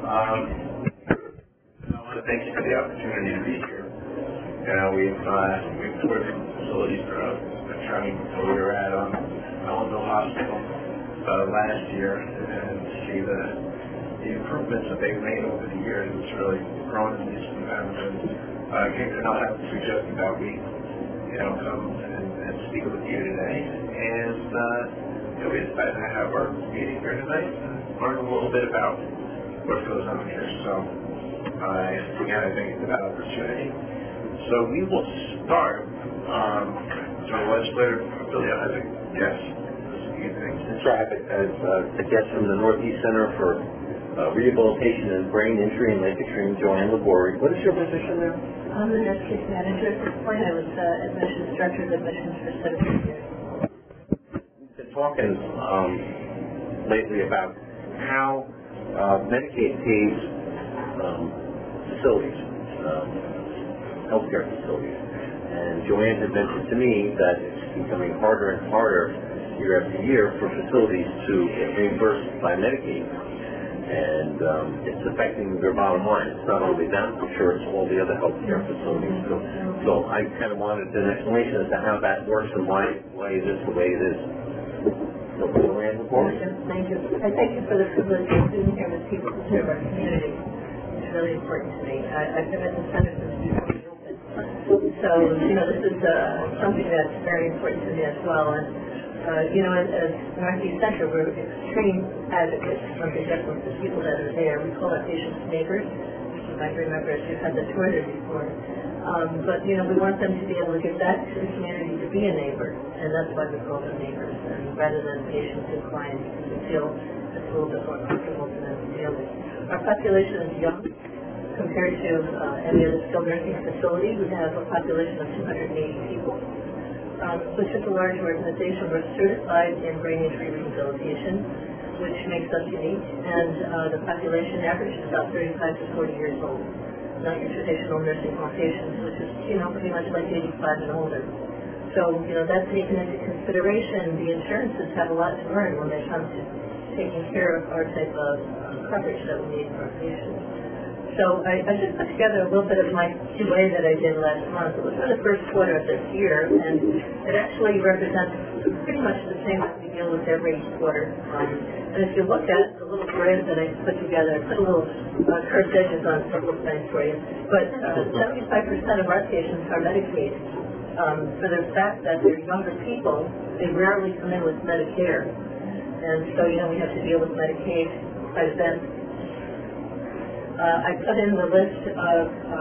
I want to thank you for the opportunity to be here. We've toured facilities throughout the county. So we were at Ellenville Hospital last year, and to see the improvements that they've made over the years. It's really grown in these environments. Came to not have to suggest that we, come and speak with you today. And we decided to have our meeting here tonight and learn a little bit about what goes on here. So again, I think it's a good opportunity. So we will start. So legislator Filio has a guest this evening. That's right. As a guest from the Northeast Center for Rehabilitation and Brain Injury in Lake Extreme, Joanne Labori. What is your position there? I'm the nurse case manager. At this point, I was admissions director of admissions for 17 years. We've been talking lately about how Medicaid pays facilities, healthcare facilities. And Joanne had mentioned to me that it's becoming harder and harder year after year for facilities to get reimbursed by Medicaid. And it's affecting their bottom line. It's not only them, I'm sure it's all the other healthcare facilities. So I kind of wanted an explanation as to how that works and why it is the way it is. So, Joanne, thank you. I thank you for the privilege of being here with people who serve our community. It's really important to me. I've been at the center since before we opened. So, this is something that's very important to me as well. And as Northeast Center, we're extreme advocates of the people that are there. We call our patients neighbors. You might remember if you've had the tour there before. But we want them to be able to give back to the community to be a neighbor, and that's why we call them neighbors. And rather than patients and clients, we feel it's a little bit more comfortable for them to deal with. Our population is young compared to any other skilled nursing facility. We have a population of 280 people. Which is a large organization. We're certified in brain injury rehabilitation, which makes us unique, and the population average is about 35 to 40 years old. Not your traditional nursing home patients, which is, pretty much like 85 and older. So, that's taken into consideration. The insurances have a lot to learn when they come to taking care of our type of coverage that we need for our patients. So I just put together a little bit of my QA that I did last month. It was for the first quarter of this year, and it actually represents pretty much the same that we deal with every quarter. And if you look at the little grid that I put together, I put a little curved edges on several things for you. But 75% of our patients are Medicaid. For the fact that they're younger people, they rarely come in with Medicare. And so, we have to deal with Medicaid quite a bit. I put in the list of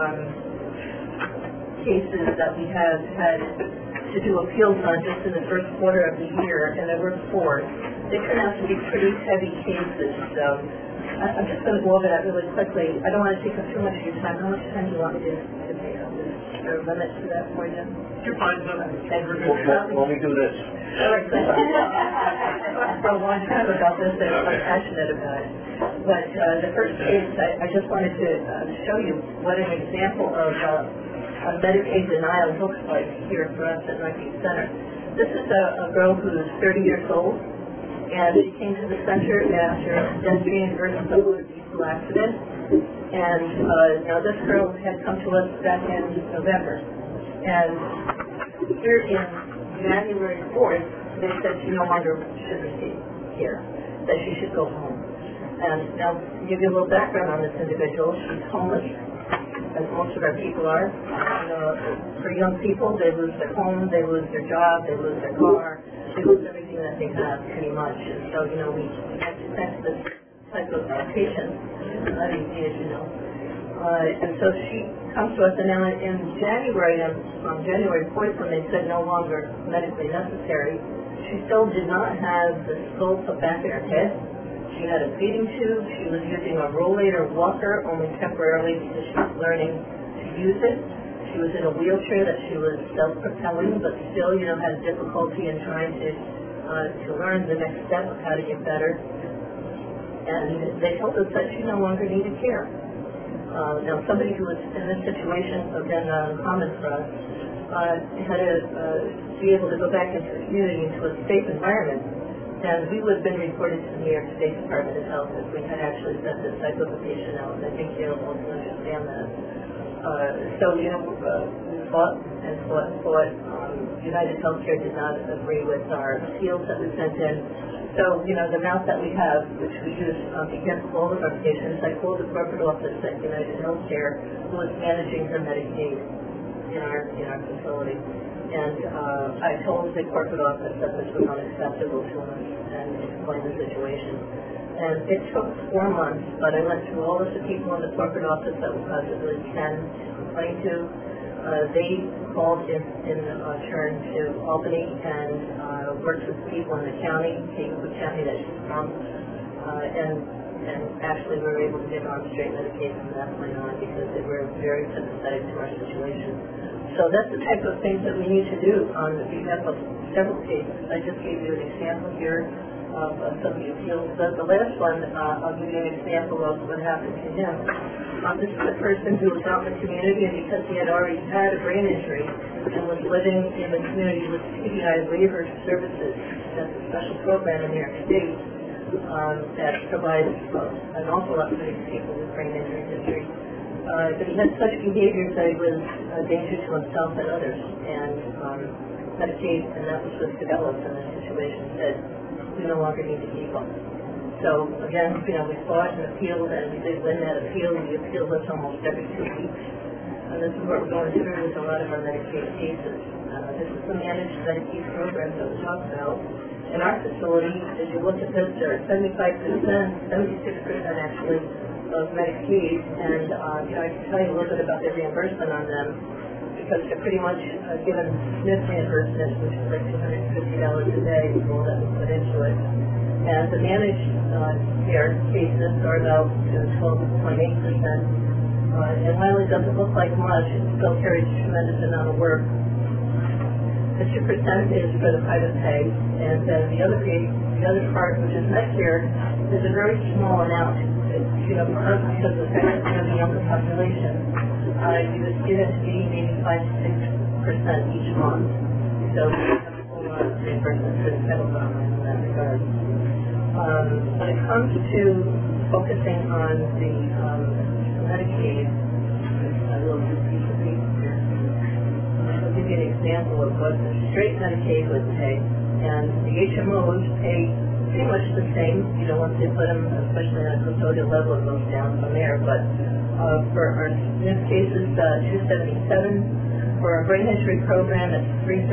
cases that we have had to do appeals on just in the first quarter of the year, and there were 4. They turned out to be pretty heavy cases, so I'm just going to go over that really quickly. I don't want to take up too much of your time. How much time do you want me to take up? Is there a limit to that for you? You're fine, Let me do this. All right, good. I've talked for a long time about this, and I'm passionate about it. But the first case, I just wanted to show you what an example of a Medicaid denial looks like here for us at Northeast Center. This is a girl who's 30 years old, and she came to the center after a pedestrian versus a motor vehicle accident. And now this girl had come to us back in November. And here in January 4th, they said she no longer should receive care, that she should go home. And now, to give you a little background on this individual, she's homeless, as most of our people are. For young people, they lose their home, they lose their job, they lose their car, they lose everything that they have, pretty much. And so, we have to test this type of patient. It's not easy, as you know. And so she comes to us, and now in January, on January 4th, when they said no longer medically necessary, she still did not have the skull put back in her head. She had a feeding tube. She was using a rollator walker only temporarily because she was learning to use it. She was in a wheelchair that she was self-propelling, but still, had difficulty in trying to learn the next step of how to get better. And they told us that she no longer needed care. Now, somebody who was in this situation, again, uncommon for us, had to be able to go back into the community, into a safe environment. And we would have been reported to the New York State Department of Health if we had actually sent this type of a patient out. I think you'll also understand that. We fought and fought and fought. United Healthcare did not agree with our appeals that we sent in. So, the route that we have, which we use against all of our patients, I called the corporate office at United Healthcare, who was managing her Medicaid in our facility. And I told the corporate office that this was unacceptable to us and explained the situation. And it took 4 months, but I went through all of the people in the corporate office that we possibly can complain to. They called in turn to Albany and worked with people in the county, Cape County that she's from, and actually we were able to get her on straight medication from that point on because they were very sympathetic to our situation. So that's the type of things that we need to do on behalf of several cases. I just gave you an example here of some of the appeals. The last one, I'll give you an example of what happened to him. This is a person who was out in the community, and because he had already had a brain injury and was living in the community with TBI Waiver Services, that's a special program in New York State that provides an awful lot for these people with brain injury history. But he had such behaviors that he was a danger to himself and others, and Medicaid, and that was what's developed in the situation, said we no longer need to keep him. So again, we fought and appealed, and we did win that appeal. We appealed this almost every 2 weeks. And this is what we're going through with a lot of our Medicaid cases. This is the managed Medicaid program that we talked about. In our facility, as you look at this, there are 75%, 76% actually, of Medicaid. And I can tell you a little bit about the reimbursement on them because they're pretty much given SNF reimbursement, which is like $250 a day for all that we put into it. And the managed care cases are about 12.8%. And while it doesn't look like much, it still carries a tremendous amount of work. The 2% is for the private pay, and then the other part, which is Medicare, is a very small amount. It's, for us, because of the fact that we have a younger population, you would see that to be maybe 5 to 6% each month. So we have a whole lot of reimbursement for the federal government in that regard. When it comes to focusing on the Medicaid, I will do piece of paper here. I'll give you an example of what the straight Medicaid would pay, and the HMOs pay pretty much the same. Once they put them, especially on a custodial level, it goes down from there. But for our SNF cases, $277. For our brain injury program, it's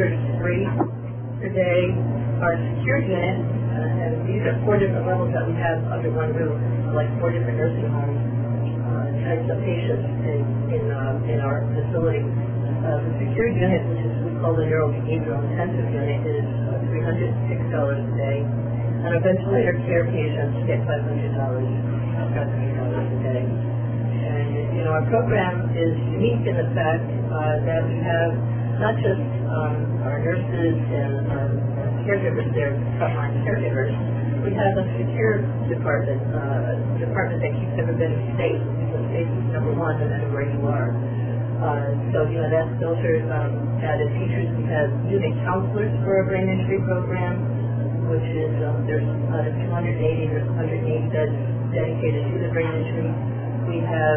$333 per day. Our secure unit, and these are 4 different levels that we have under one roof, like 4 different nursing homes, types of patients in our facility. The secure unit, which is we call the neurobehavioral intensive unit, is $306 a day, and our ventilator care patients get $500, about $3 a day. And our program is unique in the fact that we have not just our nurses and our caregivers, they're frontline caregivers. We have a secure department, a department that keeps everybody safe, because safety is number one no matter where you are. That's filtered added features. We have unit counselors for our brain injury program, which is, there's 280 beds dedicated to the brain injury. We have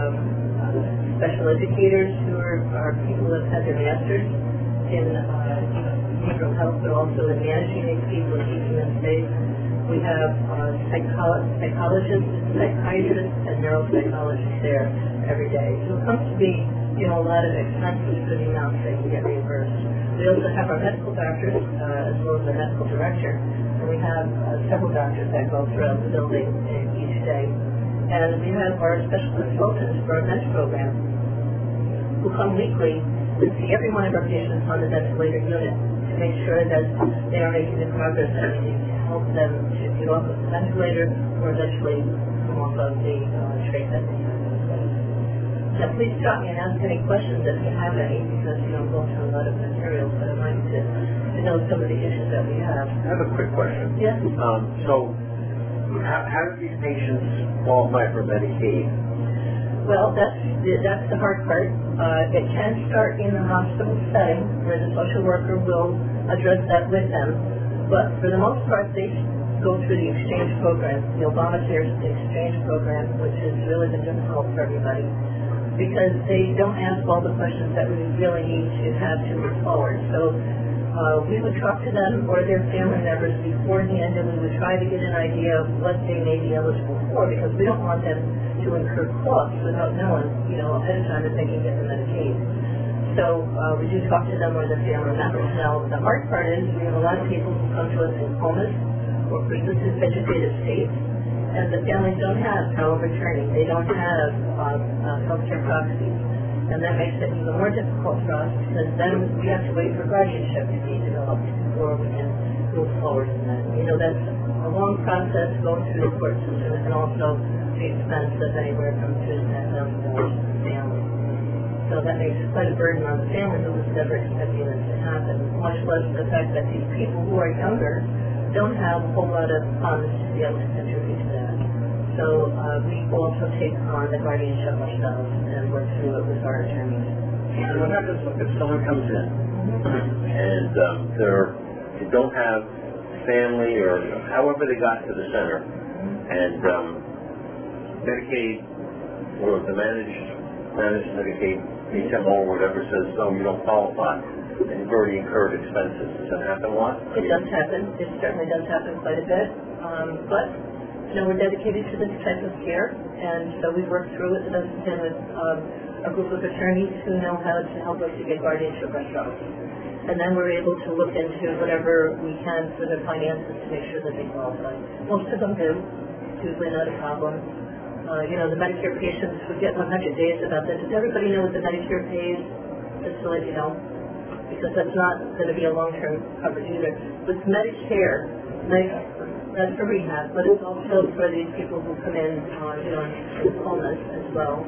special educators who are people that have their masters in behavioral health, but also in managing these people and keeping them safe. We have psychologists, psychiatrists, and neuropsychologists there every day. So it comes to be, a lot of expenses for the amounts that you get reimbursed. We also have our medical doctors, as well as the medical director, and we have several doctors that go throughout the building each day. And we have our special consultants for our MEDS program, who come weekly to see every one of our patients on the ventilator unit to make sure that they are making the progress that we need to help them to get off of the ventilator or eventually come off of the trach that they have. Now, please stop me and ask any questions if you have any, because I'm going through a lot of materials, but I'd like to know some of the issues that we have. I have a quick question. Yes? So, how do these patients qualify for Medicaid? Well, that's the hard part. It can start in the hospital setting, where the social worker will address that with them. But for the most part, they go through the exchange program. The Obamacare exchange program, which has really been difficult for everybody, because they don't ask all the questions that we really need to have to move forward. So we would talk to them or their family members beforehand, and we would try to get an idea of what they may be eligible for, because we don't want them to incur costs without knowing, ahead of time that they can get the Medicaid. So we do talk to them or their family members. Now, the hard part is we have a lot of people who come to us in comas or persistent vegetative states, and the families don't have power of attorney. They don't have healthcare proxies. And that makes it even more difficult for us, because then we have to wait for guardianship to be developed before we can move forward in that. That's a long process going through the court system, and also the expense of anywhere from $2,000 to $10,000 per family. So that makes quite a burden on the family who was never expecting this to happen, much less the fact that these people who are younger don't have a whole lot of funds to be able to contribute to that. So we also take on the guardianship ourselves and work through it with our attorneys. And what happens if someone comes in and they don't have family or however they got to the center, and Medicaid or the managed Medicaid, HMO or whatever says, no, you don't qualify, and you've already incurred expenses. Does that happen a lot? It does happen. It certainly does happen quite a bit. But we're dedicated to this type of care, and so we work through it with a group of attorneys who know how to help us to get guardianship ourselves. And then we're able to look into whatever we can for their finances to make sure that they qualify. Most of them do. It's usually not a problem. The Medicare patients would get 100 days about this. Does everybody know what the Medicare pays? Just to let you know. Because that's not going to be a long-term coverage either. With Medicare, that's for rehab, but it's also for these people who come in in illness as well,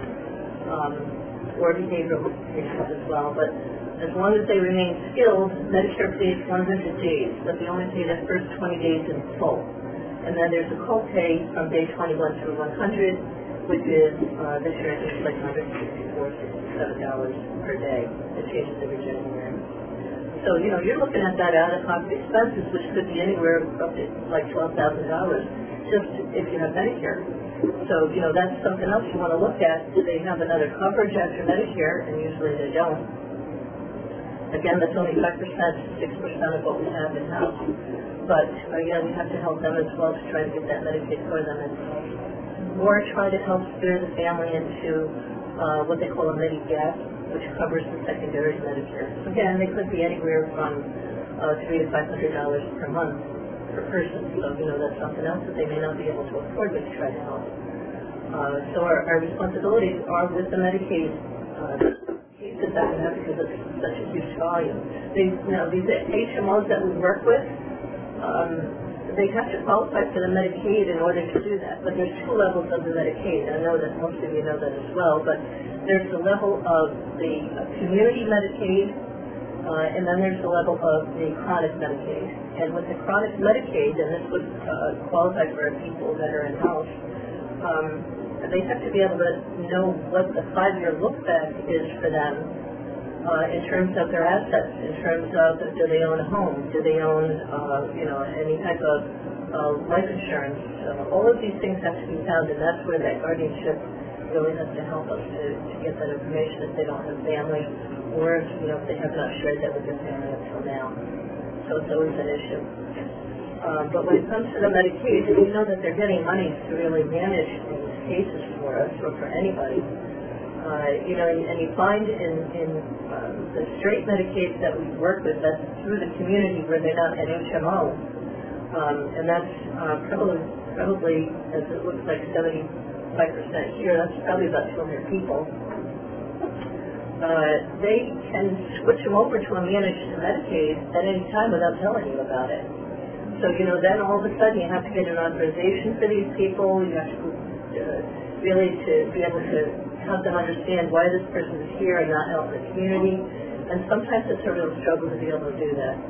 or behavioral issues as well. But as long as they remain skilled, Medicare pays 100 days, but they only pay the first 20 days in full. And then there's a copay from day 21 through 100, which is, this year I think it's like $164, $67 per day. It changes every January. So, you're looking at that out-of-pocket expenses, which could be anywhere up to like $12,000 just if you have Medicare. So, that's something else you want to look at. Do they have another coverage after Medicare? And usually they don't. Again, that's only 5%, 6% of what we have in-house. But, we have to help them as well to try to get that Medicaid for them as well. Or try to help steer the family into what they call a Medigap, which covers the secondary Medicare. Again, they could be anywhere from $300 to $500 per month per person. So, that's something else that they may not be able to afford, but to try to help. So our responsibilities are with the Medicaid cases that we have, because it's such a huge volume. These HMOs that we work with, they have to qualify for the Medicaid in order to do that. But there's two levels of the Medicaid. I know that most of you know that as well, but there's the level of the community Medicaid, and then there's the level of the chronic Medicaid. And with the chronic Medicaid, and this would qualify for people that are in-house, they have to be able to know what the 5-year look-back is for them in terms of their assets, in terms of do they own a home, do they own, any type of life insurance. All of these things have to be found, and that's where that guardianship really has to help us to get that information if they don't have family, or if they have not shared that with their family until now. So it's always an issue. But when it comes to the Medicaid, we know that they're getting money to really manage these cases for us or for anybody. And you find in the straight Medicaid that we work with, that's through the community where they're not an HMO, and that's probably, as it looks like, 75% here, that's probably about 200 people. They can switch them over to a managed Medicaid at any time without telling you about it. So, then all of a sudden you have to get an authorization for these people. You have to really to be able to help them understand why this person is here and not out in the community. And sometimes it's a real struggle to be able to do that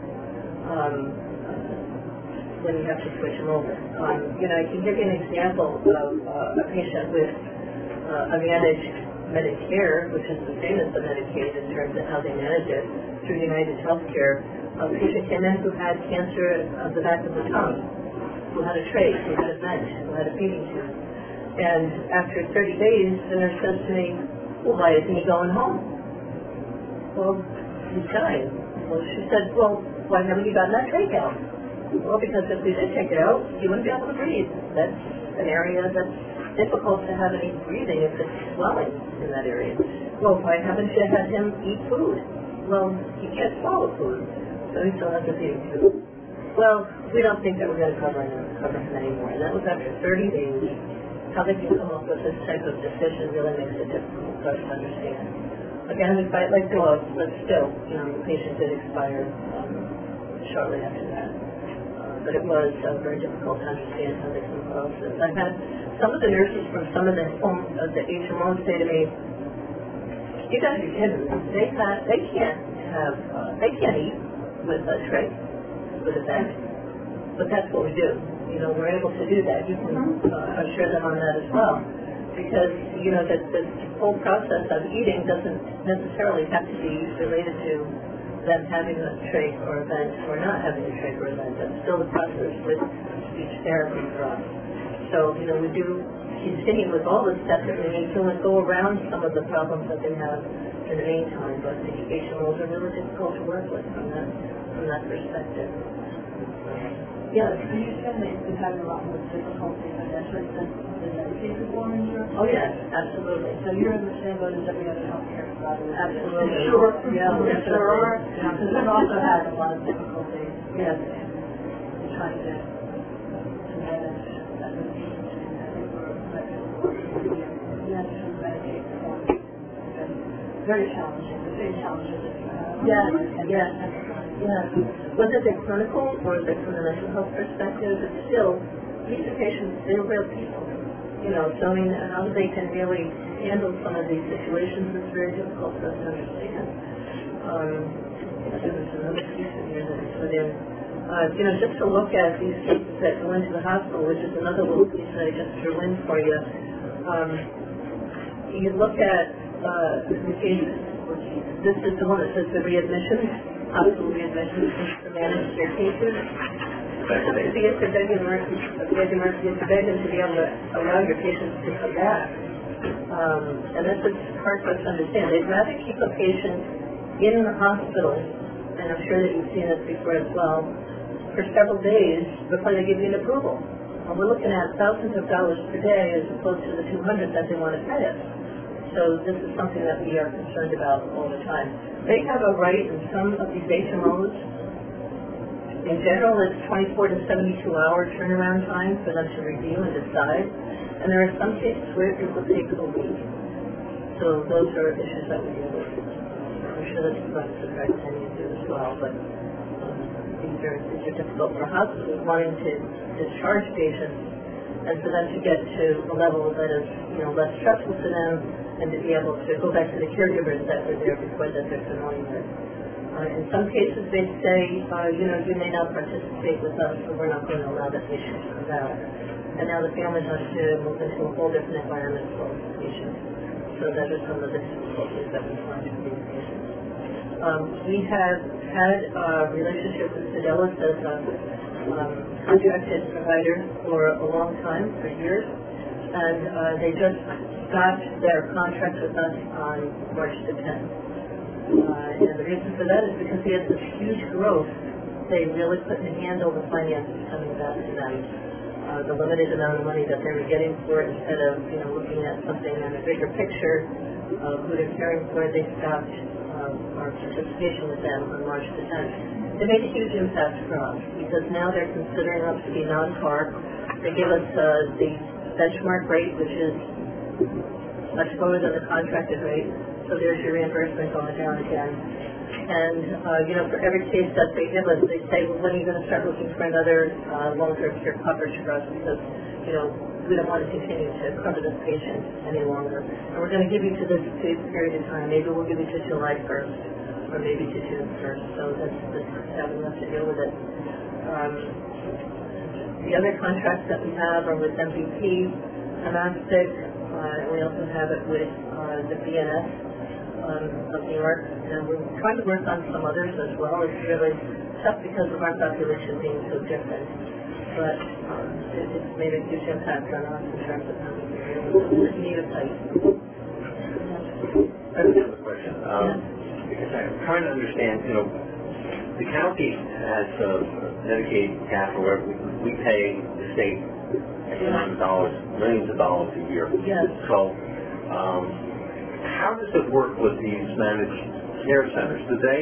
when you have to switch them over. I can give you an example of a patient with a managed Medicare, which is the same as the Medicaid in terms of how they manage it through United Healthcare. A patient came in who had cancer of the back of the tongue, who had a trach, who had a vent, who had a feeding tube. And after 30 days, the nurse says to me, well, why isn't he going home? Well, he's dying. Well, she said, well, why haven't you gotten that trach out? Well, because if we did take it out, he wouldn't be able to breathe. That's an area that's difficult to have any breathing if it's swelling in that area. Well, why haven't you had him eat food? Well, he can't swallow food, so he still has a feeding tube. Well, we don't think that we're going to cover him anymore. And that was after 30 days. How they can come up with this type of decision really makes it difficult for us to understand. Again, we fight like dogs, but still, the patient did expire shortly after that. But it was very difficult to understand how they come across this. I've had some of the nurses from some of the HMOs say to me, you got to be kidding me. They can't eat with a trach, with a vent. But that's what we do. We're able to do that. You can assure them on that as well. Because, that this whole process of eating doesn't necessarily have to be related to them having a trach or a vent or not having a trach or a vent. That's still the process with speech therapy for us. So, we do continue with all the steps that we need to and go around some of the problems that they have in the meantime. But the HMOs are really difficult to work with from that perspective. Yeah, I understand that you've been having a lot more difficulty financially since the Medicaid reform in Europe. Oh, yes, absolutely. So you're in the same boat as every other healthcare provider. Absolutely. Sure. Yeah, we sure are. Yeah. Because we've also had a lot of difficulty Yes. in trying to manage that disease. I think we're managing Medicaid reform. It's been very challenging. The big challenges that you have. Yes. Whether they're clinical or they're from the mental health perspective, it's still, these are patients, they're real people. So how they can really handle some of these situations is very difficult for us to understand. There was another piece in here that I put in. Just to look at these cases that go into the hospital, which is another little piece that I just threw in for you. You look at the cases. This is the one that says the readmission, hospital readmission to manage their cases. See, it's a big emergency to be able to allow your patients to come back. And this is hard for us to understand. They'd rather keep a patient in the hospital, and I'm sure that you've seen this before as well, for several days before they give you an approval. And we're looking at thousands of dollars per day as opposed to the $200 that they want to pay us. So this is something that we are concerned about all the time. They have a right in some of these HMOs. In general, it's 24 to 72-hour turnaround time for them to review and decide. And there are some cases where it will take a week. So those are issues that we deal with. I'm sure that's what the criteria do as well. But these are difficult for hospitals wanting to discharge patients and for them to get to a level that is less stressful for them, and to be able to go back to the caregivers that were there before that they're familiar with. In some cases, they say, you may not participate with us, so we're not going to allow the patient to come out. And now the family has to move into a whole different environment for the patient. So that is some of the difficulties that we find with these patients. We have had a relationship with Fidelis as a contracted provider for a long time, for years. And they just got their contract with us on March the 10th. And the reason for that is because we had this huge growth. They really couldn't handle the finances coming back to them. The limited amount of money that they were getting for it, instead of looking at something in a bigger picture of who they're caring for, they stopped our participation with them on March the 10th. It made a huge impact for us because now they're considering us to be non-par. They give us the benchmark rate, which is much lower than the contracted rate. So there's your reimbursement going down again. And, for every case that they give us, they say, well, when are you going to start looking for another long-term care coverage for us? Because, we don't want to continue to cover this patient any longer. And we're going to give you to this period of time. Maybe we'll give you to July 1st or maybe to June 1st. So that's having us to deal with it. The other contracts that we have are with MVP, Amastic, and we also have it with the BNS of New York, and we're trying to work on some others as well. It's really tough because of our population being so different, but it's made a huge impact on us in terms of how we need a place. I have a question. Because I'm trying to understand, the county has Medicaid cap, or we pay the state X amount of dollars, millions of dollars a year. Yes. So, how does it work with these managed care centers? Do they,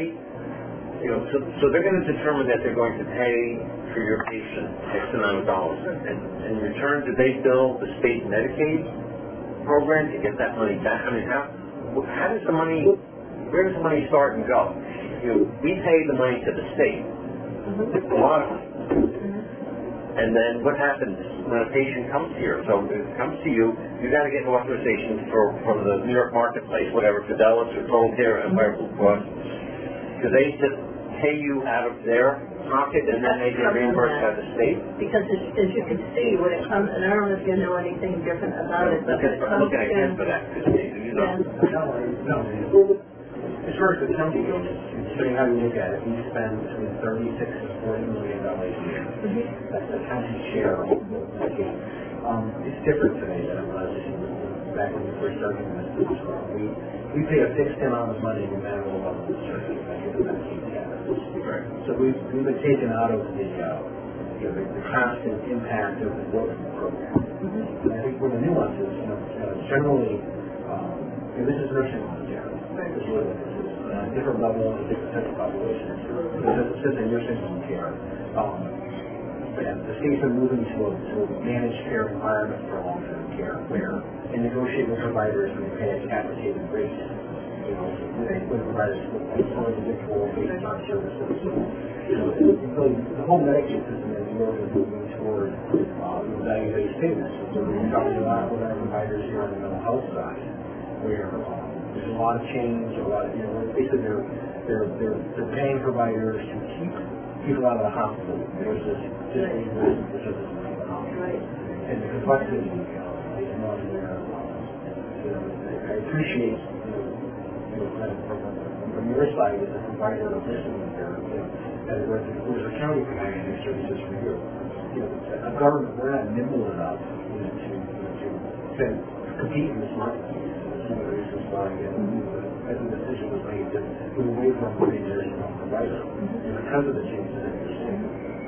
so they're going to determine that they're going to pay for your patient X amount of dollars, and in return, do they bill the state Medicaid program to get that money back? I mean, how does the money, where does the money start and go? We pay the money to the state, a lot of money. And then what happens when a patient comes here? So it comes to you, you got to get an authorization from the New York marketplace, whatever, Fidelis or Total Care, Empire Blue Cross. Do they just pay you out of their pocket and then they get reimbursed by the state? Because as you can see, when it comes, and I don't know if you know anything different about it, but when it I'm comes looking at him for that, because No. As far as the county goes, considering how you look at it, we spend between $36 and $40 million a year. That's the county share of the game. It's different today than it was back when we first started in this business. We pay a fixed amount of money no matter what level of service, like in the Medicaid category. Right. So we've been taken out of the constant impact of the work program. And I think one of the nuances, generally, this is nursing home care. This is what it is. Different level and different type of population. Because it says in nursing home care, and the state's been moving to a managed care environment for long-term care, where in negotiating with providers, we pay a capitated rate. With providers for individual based on services. The whole Medicaid system is really moving toward value-based payments. So we're talking a lot with our providers here on the mental health side, where there's a lot of change, basically they're paying providers to keep people out of the hospital versus just being the services in the hospital. Right. And the complexity is not there. I appreciate, from your side as a provider of nursing care, as a county providing these services for you. A government, we're not nimble enough to compete in this market. One of the reasons why as the decision was made to move away from the nursing home provider because of the changes that you're seeing.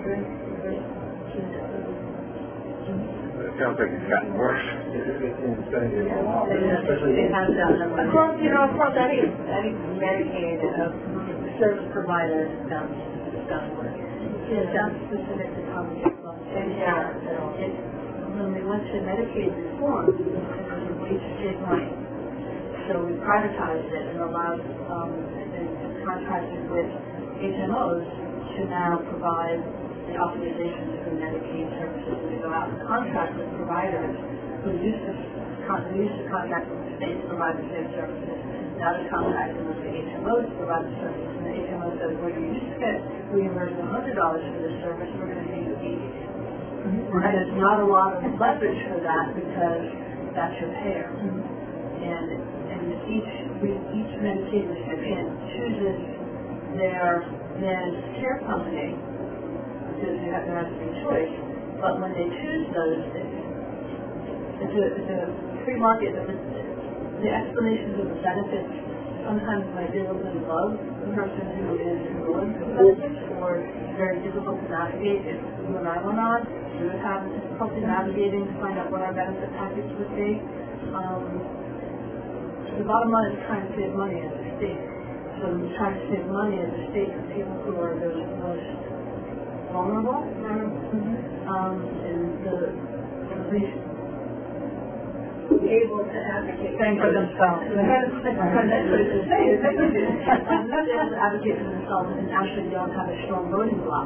It sounds like it's gotten worse. It's going to get a lot worse, especially It has done. Of course, any Medicaid service provider does work. It's not specific to public health. When we went to Medicaid reform, it was a way to save money. So we privatized it and allowed and contracted with HMOs to now provide the authorizations for Medicaid services and to go out and contract with providers who used to contract with the state to provide the same services. Now they're contracting with the HMOs to provide the services, and the HMO says, well, you used to get reimbursed $100 for this service, we're going to pay you $80. And there's not a lot of leverage for that because that's your payer. And each Medicaid recipient chooses their managed care company because they have their own choice. But when they choose those, it's a free market. The explanations of the benefits sometimes might be a little bit above the person who is enrolling for the benefits, or very difficult to navigate. If when I went on, we would have difficulty navigating to find out what our benefit package would be. The bottom line is trying to save money as a state. So we're trying to save money as a state for people who are the most vulnerable, and the least able to advocate for themselves. That's what it's saying. Able to advocate for themselves and actually don't have a strong voting bloc.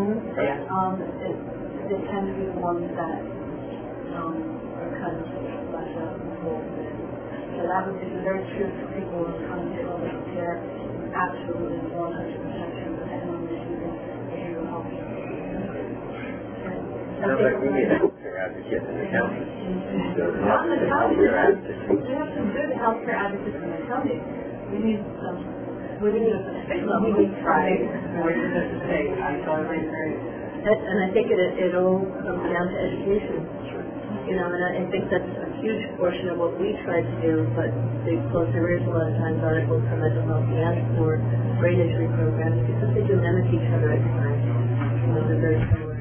They tend to be the ones that are kind of less involved. So that would be very true for people who come to health care, absolutely 100% true for anyone receiving behavioral health care. Sounds like we need a healthcare advocate in the county. Not in the county. We have some good healthcare advocates in the county. We need some within the state level. Right. We're just a state. I totally agree. And I think it all comes down to education. You know, and I think that's a huge portion of what we try to do, but they close their ears a lot of times, articles for mental health and for brain injury programs, because they do mimic each other at times. You know, they're very similar.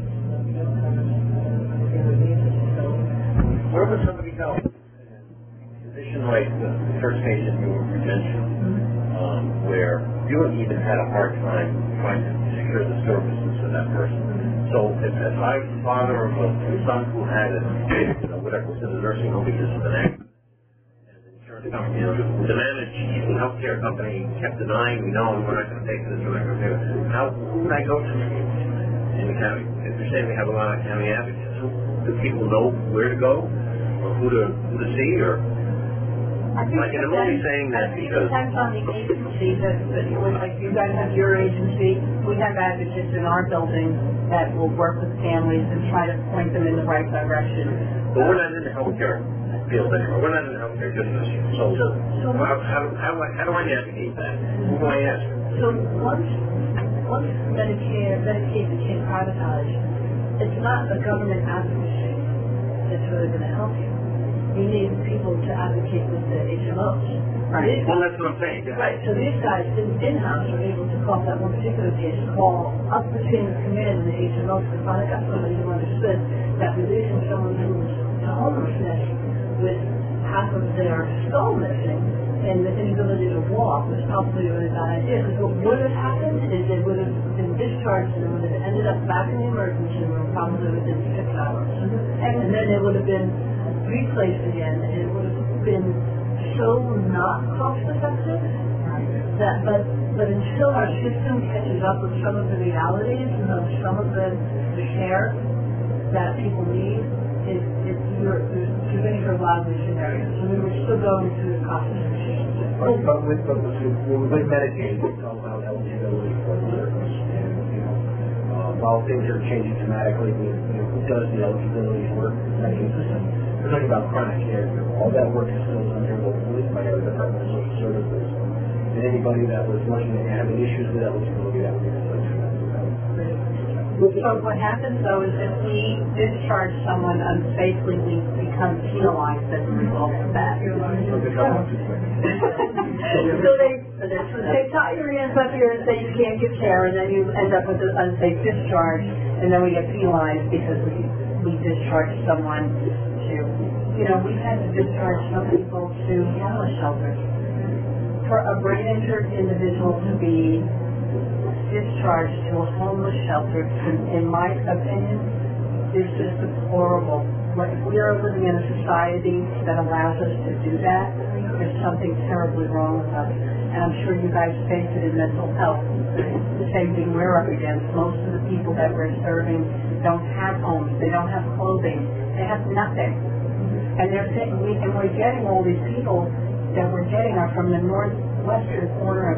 Where would somebody go? A position like the first patient you were mentioned, where you even had a hard time trying to secure the services for that person. So if I was the father of a son who had whatever was in the nursing home because of an accident, and the insurance company, the managed healthcare company kept denying, no, we're not going to take this, we're not going to take it. How would I go to in the county? If you're saying we have a lot of county advocates, do people know where to go, or who to see, or? Like in the movie saying that because... It depends on the agency. Like you guys have your agency, we have advocates in our building that will work with families and try to point them in the right direction. But we're not in the healthcare field anymore. We're not in the healthcare business. So how do I navigate that? Who do I ask? So once Medicaid became privatized, it's not the government advocacy that's really going to help you. You need people to advocate with the HMOs. Right. Well, that's what I'm saying. Right. So these guys in-house are able to call that one particular case, call up the chain of command in the HMOs to find out somebody who understood that releasing someone who was to homelessness with half of their skull missing and the inability to walk was probably a really bad idea. Because what would have happened is they would have been discharged and would have ended up back in the emergency room probably within 6 hours. And then they would have been replaced again, and it would have been so not cost effective that but until our system catches up with some of the realities of some of the care that people need, you're going to a lot of these scenarios. I mean, we're still going through the cost efficiency. But with Medicaid, we talk about eligibility for the service, and while things are changing dramatically with who does the eligibility for the Medicaid system, we're talking about chronic care. All that work is still under the by the Department of Social Services. And anybody that was looking at having issues with eligibility, that would be So what happens though is if we discharge someone unsafely, we become penalized as a result of that. So they tie your hands up here and say you can't give care, and then you end up with an unsafe discharge, and then we get penalized because we discharge someone to, we've had to discharge some people to homeless shelters. For a brain injured individual to be discharged to a homeless shelter, in my opinion, is just deplorable. We are living in a society that allows us to do that. There's something terribly wrong with us. And I'm sure you guys face it in mental health. The same thing we're up against. Most of the people that we're serving don't have homes. They don't have clothing. They have nothing. And we're getting all these people that we're getting are from the northwestern corner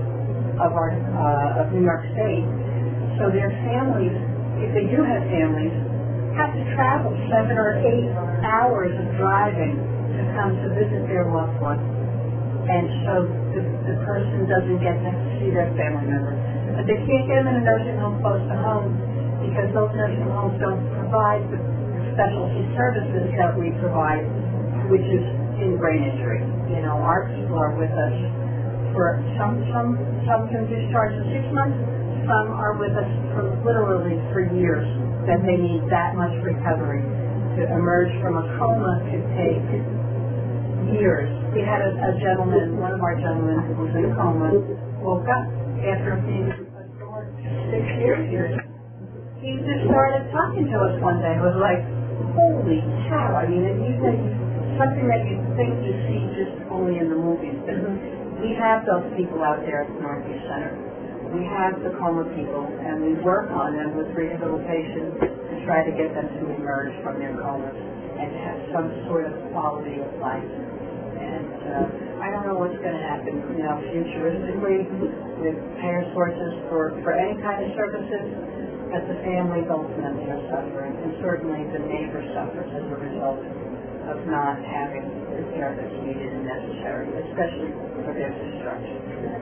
of New York State. So their families, if they do have families, have to travel 7 or 8 hours of driving to come to visit their loved one. And so the person doesn't get to see their family member. But they can't get them in a nursing home close to home because those nursing homes don't provide the specialty services that we provide, which is in brain injury. Our people are with us for some can discharge in 6 months, some are with us for literally for years, that they need that much recovery. To emerge from a coma could take years. We had a gentleman, one of our gentlemen who was in a coma, woke up after being adored 6 years here. He just started talking to us one day. It was like, holy cow. I mean, he said something that you think you see just only in the movies. But we have those people out there at the Northeast Center. We have the coma people, and we work on them with rehabilitation to try to get them to emerge from their comas and to have some sort of quality of life. And I don't know what's going to happen, futuristically with payer sources for any kind of services, but the families ultimately are suffering, and certainly the neighbor suffers as a result. of not having the care that's needed and necessary, especially for their construction.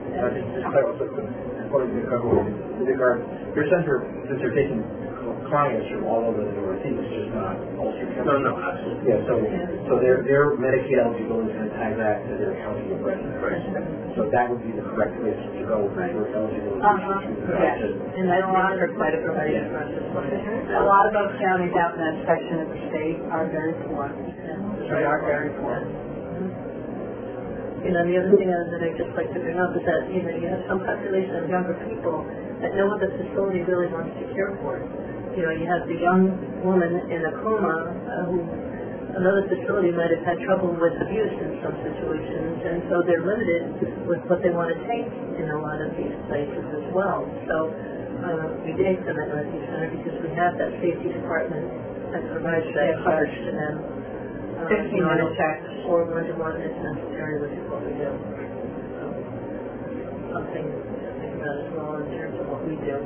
Your center, since you're taking clients from all over the Northeast, just not Ulster County. No, absolutely. Yeah, so their Medicaid eligibility is going to tie that to their county of residence. Right. So that would be the correct place to go for eligibility. Yes, and a lot of quite a variety of process. a lot of those counties out in that section of the state are very poor. They are very poor. You know, the other thing that I'd just like to bring up is that, you know, you have some population of younger people that know what the facility really wants to care for. You know, you have the young woman in a coma who another facility might have had trouble with abuse in some situations, and so they're limited with what they want to take in a lot of these places as well. So we take them at Northeast Center because we have that safety department that provides that coverage to them. 15-minute checks. Or one-to-one if necessary, which is what we do. So, something to think about as well in terms of what we do.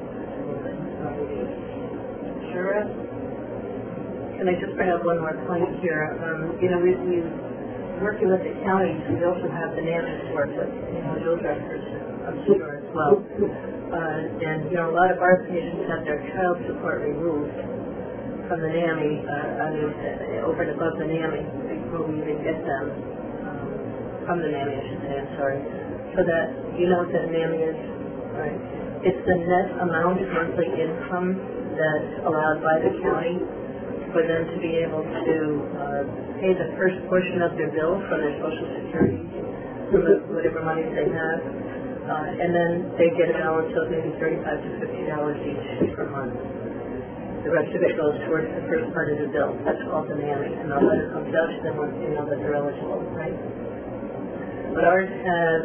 Sure is. Can I just bring up one more point here? You know, we working with the counties, we also have the NAMI work with, you know, those directors, I'm sure as well. And, you know, a lot of our patients have their child support removed from the NAMI, over and above the NAMI, before we even get them from the NAMI, I should say, I'm sorry. So that, you know what the NAMI is, right? It's the net amount of monthly income that's allowed by the county for them to be able to pay the first portion of their bill from their Social Security, whatever money they have, and then they get a balance of maybe $35 to $50 each per month. The rest of it goes towards the first part of the bill. That's called the NAMI, and the letter comes out to them once they know that they're eligible, right? But ours has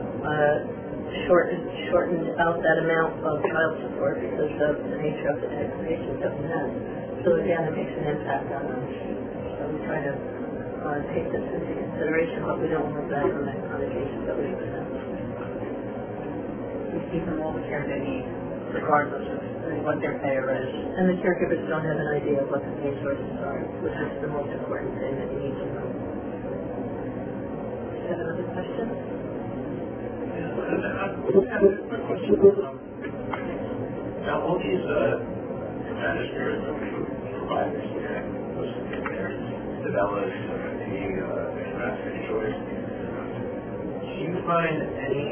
shortened out that amount of child support because of the nature of the type of patients that we have. So again, it makes an impact on us. So we try to take this into consideration, but we don't hold back on the cases that we accept. We give them all the care they need, regardless of what their payer is. And the caregivers don't have an idea of what the pay sources are, which is the most important thing that you need to know. Do you have another question? Now, all these administrators and providers there, Fidelis, Express, Choice, do you find any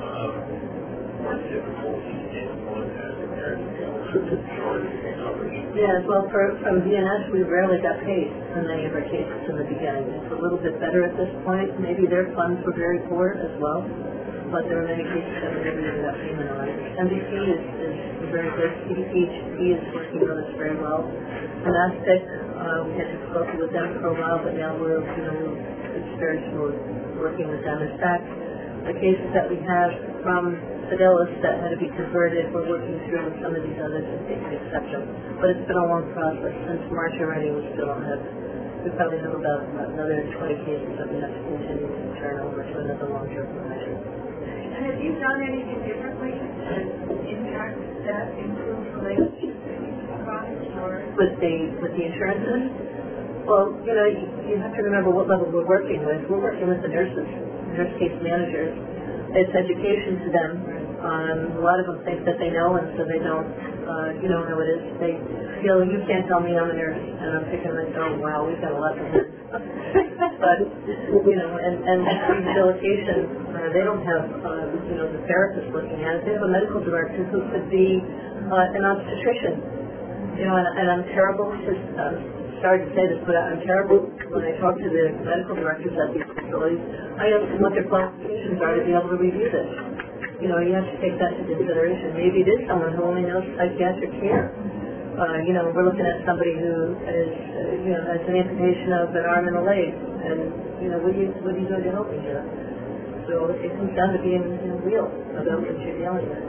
more difficulty in one as compared to the other shortage in coverage? Yeah, well, from DNS, we rarely got paid on many of our cases in the beginning. It's a little bit better at this point. Maybe their funds were very poor as well, but there were many cases that we never even got payment on. MVP is very good. CDP is working with us very well. Monastic, we had difficulty with them for a while, but now it's very smooth working with them. In fact, the cases that we have from Fidelis that had to be converted, we're working through with some of these others if they can accept them. But it's been a long process. Since March already, we probably have about another 20 cases that we have to continue to turn over to another long-term provider. And have you done anything differently to impact that improved relationship that you provide? With the insurances? Well, you have to remember what level we're working with. We're working with the nurses, nurse case managers. It's education to them. A lot of them think that they know, and so they don't, know what it is. They feel, you can't tell me I'm a nurse, and I'm thinking myself, wow, we've got a lot to learn. But, and rehabilitation, they don't have, the therapist looking at it. They have a medical director who could be an obstetrician. And I'm terrible, sorry to say this, but I'm terrible when I talk to the medical directors at these facilities. I ask them what their qualifications are to be able to review this. You have to take that into consideration. Maybe it is someone who only knows psychiatric care. We're looking at somebody who is, has an amputation of an arm and a leg, and what are you doing to help me here? So it comes down to being real about what you're dealing with.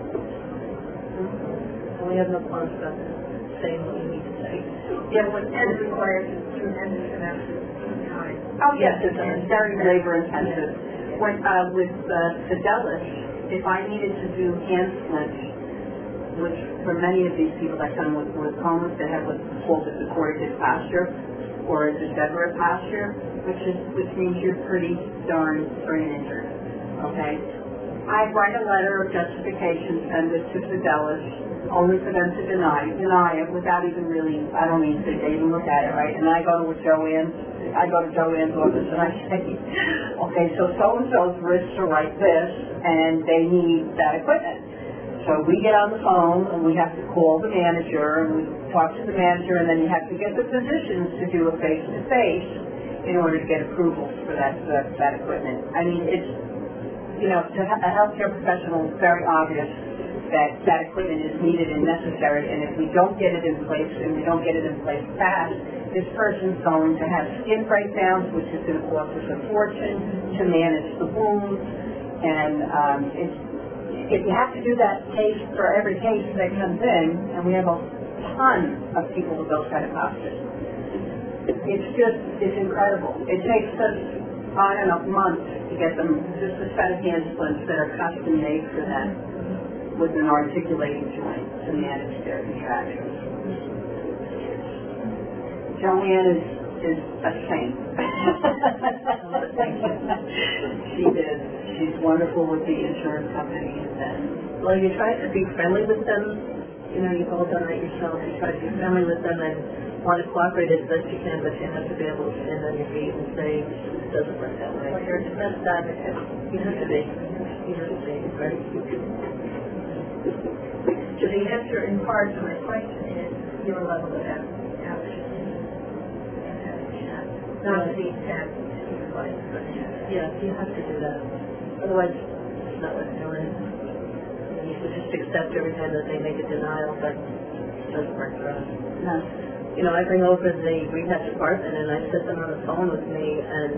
And we have no qualms about saying what you need to say. Yeah, and it requires tremendous amount of time. Oh yes, it's very labor intensive. When with Fidelis, if I needed to do hand splints, which for many of these people I've done with comas, they have what's called a decorticate posture, or is it Deborah pasture, which means you're pretty darn injured. Okay? I write a letter of justification, send it to Fidelis, only for them to deny it without even really, I don't even think they even look at it, right? And I go to Joanne's office and I say, okay, so and-so's wrists are like this, and they need that equipment. So we get on the phone, and we have to call the manager, and we talk to the manager, and then you have to get the physicians to do a face-to-face in order to get approval for that equipment. I mean, it's, to a healthcare professional, it's very obvious that equipment is needed and necessary, and if we don't get it in place, and we don't get it in place fast, this person's going to have skin breakdowns, which is going to cost us a fortune to manage the wounds, and if you have to do that case for every case that comes in, and we have a ton of people with those kind of hospitals, it's incredible. It takes us on and a month to get them just a set of hand splints that are custom made for them with an articulating joint to manage their contractions. Joanne is a saint. She is. She's wonderful with the insurance companies, and well, you try to be friendly with them. You've all done that yourself. You try to be friendly with them and want to cooperate as best you can, but you have to be able to stand on your feet and say, it doesn't work that way. Well, you're a defense advocate. You have to be. You have to be, right? So the answer in part to my question is your level of average. Not the intent. Yeah, you have to do that. Otherwise, it's not worth doing. You should just accept every time that they make a denial, but it doesn't work for us. No. I bring over the rehab department and I sit them on the phone with me and,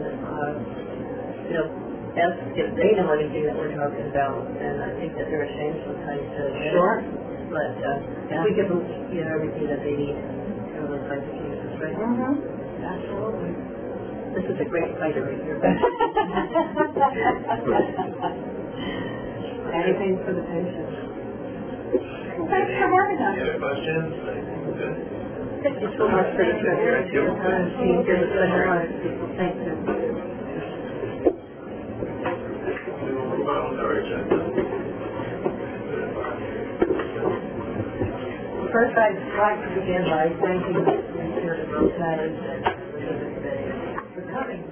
ask if they know anything that we're talking about. And I think that they're ashamed sometimes to admit it. Sure. But we give them, everything that they need in those kinds of cases, right? Mm-hmm. Absolutely. This is a great fighter right here. Anything for the patients. Thanks for having us. Any other questions? Good. Thank you so much for the treasure. Thank you. Thank you. We will move on with our agenda. First, I'd like to begin by thanking the Commissioner of Rose Matters and Elizabeth today for coming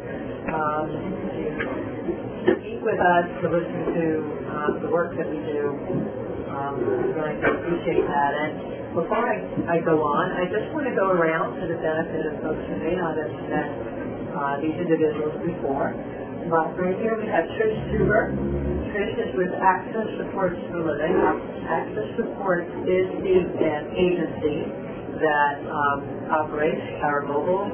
to meet with us, to listen to the work that we do. We really appreciate that. And before I go on, I just want to go around for the benefit of folks who may not have met these individuals before. But right here we have Trish Stuber. Trish is with Access Supports for Living. Access Support is the agency that operates our mobile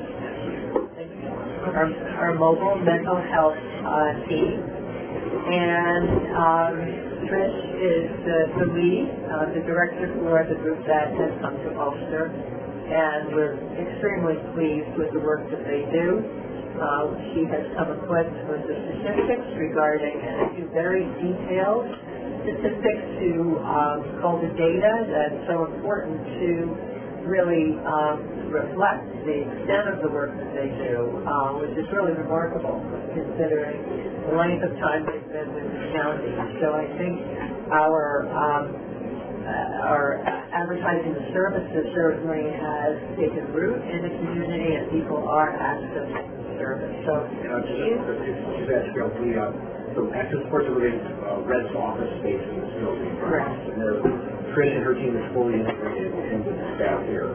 mental health team. And Trish is the lead, the director for the group that has come to Ulster. And we're extremely pleased with the work that they do. She has come equipped with the statistics regarding, and a few very detailed statistics to COVID data that's so important to really reflect the extent of the work that they do, which is really remarkable considering the length of time they've been with the county. So I think our advertising the services certainly has taken root in the community, and people are accessing the service. So, just ask you, so Access Supports for Living rents office space in this building. Correct. And Trish and her team is fully integrated in with the staff here.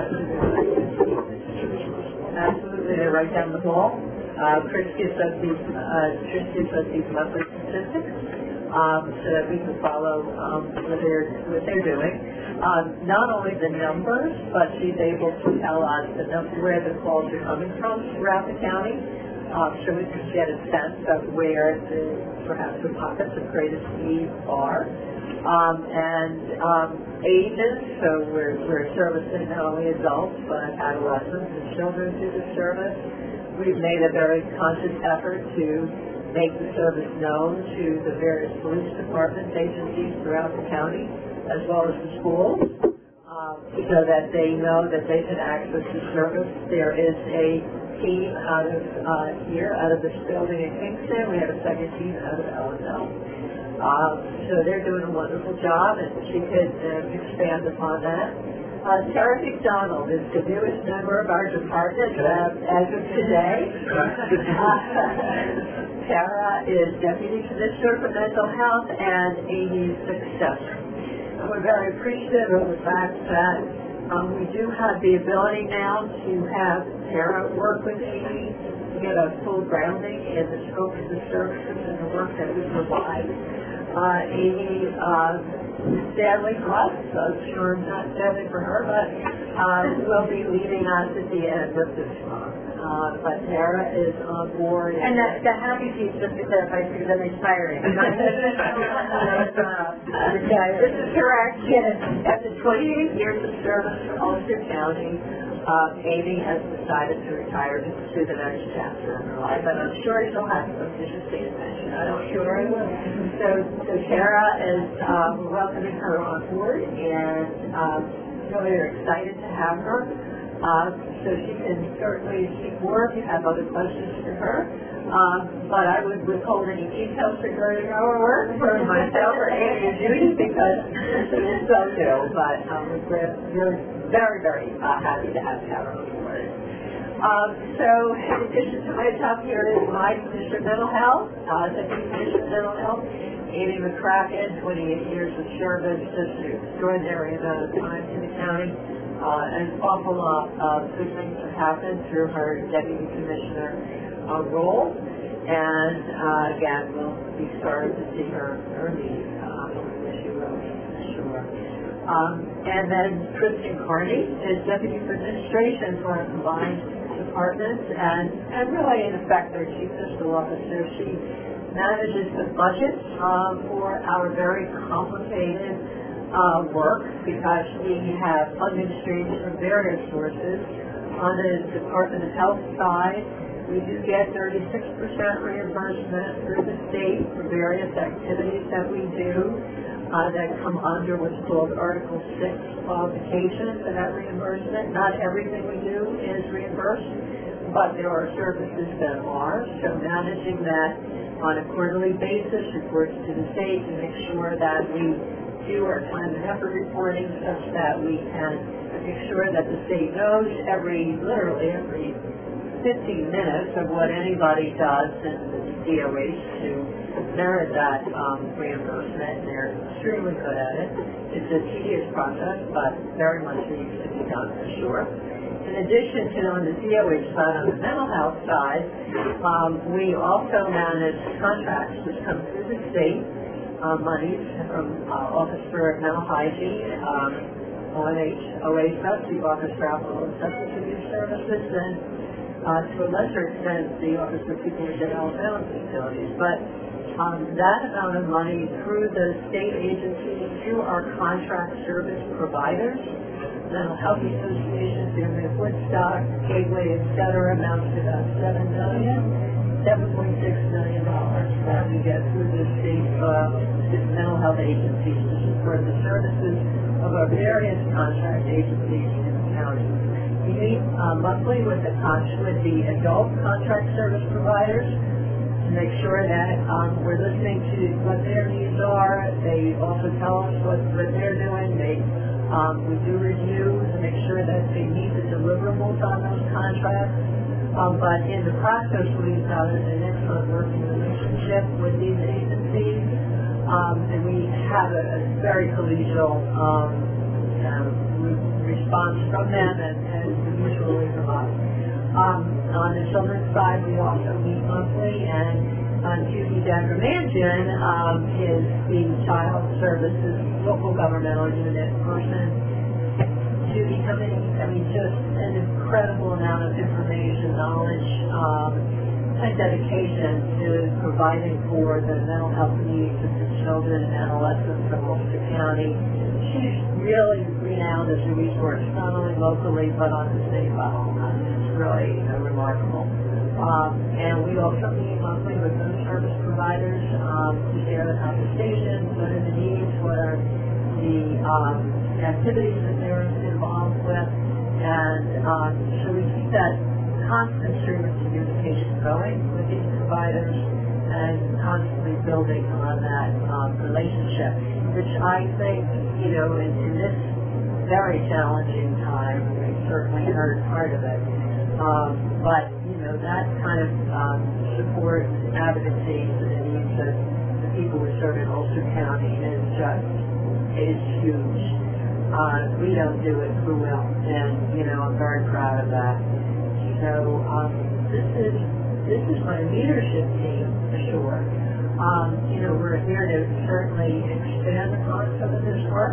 Absolutely, they're right down the hall. Trish gives us these monthly statistics so that we can follow what they're doing. Not only the numbers, but she's able to tell us where the calls are coming from throughout the county, so we can get a sense of where perhaps the pockets of greatest need are. Ages, so we're servicing not only adults, but adolescents and children through the service. We've made a very conscious effort to make the service known to the various police departments, agencies throughout the county, as well as the schools. so that they know that they can access the service. There is a team out of out of this building in Kingston. We have a second team out of Ellendale. So they're doing a wonderful job, and she could expand upon that. Tara McDonald is the newest member of our department as of today. Tara is Deputy Commissioner for Mental Health and Amy's successor. We're very appreciative of the fact that we do have the ability now to have Tara work with Amy to get a full grounding in the scope of the services and the work that we provide. Amy sadly for us, sure not sadly for her, but will be leaving us at the end of this month. But Tara is on board. And the happy piece, just to clarify, because I'm expiring. This is correct. Yes. After 28 years of service for Ulster County, Amy has decided to retire to pursue the next chapter in her life. And I'm sure she'll have some interesting adventure. I'm sure I will. So Tara is welcoming her on board, and really are excited to have her. So she can certainly speak more if you have other questions for her. But I would withhold any details regarding our work for myself or Amy and Judy because it is so new. But we're really very, very happy to have Tara on board. So in addition to my job here is my Commissioner of Mental Health, Deputy Commissioner of Mental Health, Amy McCracken, 28 years of service, just an extraordinary amount of time in the county. An awful lot of good things have happened through her Deputy Commissioner role. And again, we'll be sorry to see her leave. She will, for sure. And then Kristen Carney is Deputy for Administration for our combined departments, and really, in effect, our Chief Fiscal Officer. She manages the budget for our very complicated work because we have funding streams from various sources. On the Department of Health side, we do get 36% reimbursement through the state for various activities that we do that come under what's called Article 6 qualifications for that reimbursement. Not everything we do is reimbursed, but there are services that are. So managing that on a quarterly basis reports to the state to make sure that we do our time and effort reporting such that we can make sure that the state knows literally every 15 minutes of what anybody does in the DOH to merit that reimbursement. They're extremely good at it. It's a tedious process, but very much needs to be done for sure. In addition to on the DOH side, on the mental health side, we also manage contracts which come through the state, monies from Office for Mental Hygiene, OASA, the Office for Alcohol and Substance Abuse Services, and to a lesser extent, the Office for People with Developmental Disabilities. But that amount of money through the state agencies, through our contract service providers, Mental Health Associations, Woodstock, Gateway, etc., amounts to about $7.6 million that we get through the state mental health agencies to support the services of our various contract agencies in the county. We meet monthly with the adult contract service providers to make sure that we're listening to what their needs are. They also tell us what they're doing. We do reviews to make sure that they meet the deliverables on those contracts. But in the process, we've got an excellent working relationship with these agencies, and we have a very collegial response from them and usually from us. On the children's side, we also meet monthly, and Judy Dagramanjan is the Child Services Local Governmental Unit person. Judy coming, just an incredible amount of information, knowledge, and dedication to providing for the mental health needs of the children and adolescents of Ulster County. She's really renowned as a resource, not only locally, but on the state level. It's really remarkable. And we also meet monthly with those service providers to share the conversations, what are the needs, what are the activities that they're involved with, and so we keep that constant stream of communication going with these providers and constantly building on that relationship, which I think, you know, in this very challenging time, we certainly heard part of it. But, you know, that kind of support and advocacy for the needs of the people we serve in Ulster County is huge. We don't do it, who will? And, you know, I'm very proud of that. So, this is my leadership team, for sure. You know, we're here to certainly expand upon some of this work.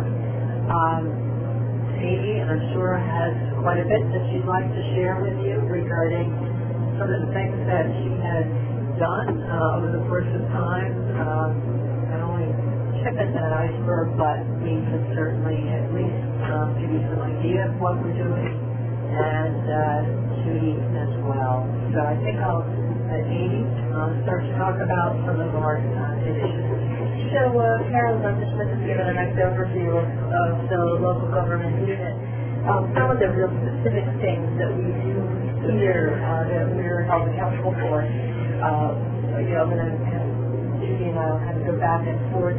Amy, I'm sure, has quite a bit that she'd like to share with you regarding some of the things that she has done over the course of time. Not only tip at that iceberg, but we can certainly at least give you some idea of what we're doing, and Judy as well. So I think I'll let Amy start to talk about some of our initiatives. So, Carol, I'm just going to give a nice overview of the local government unit. Some of the real specific things that we do here that we're held accountable for. You know, I'm going to have Judy and I will have to go back and forth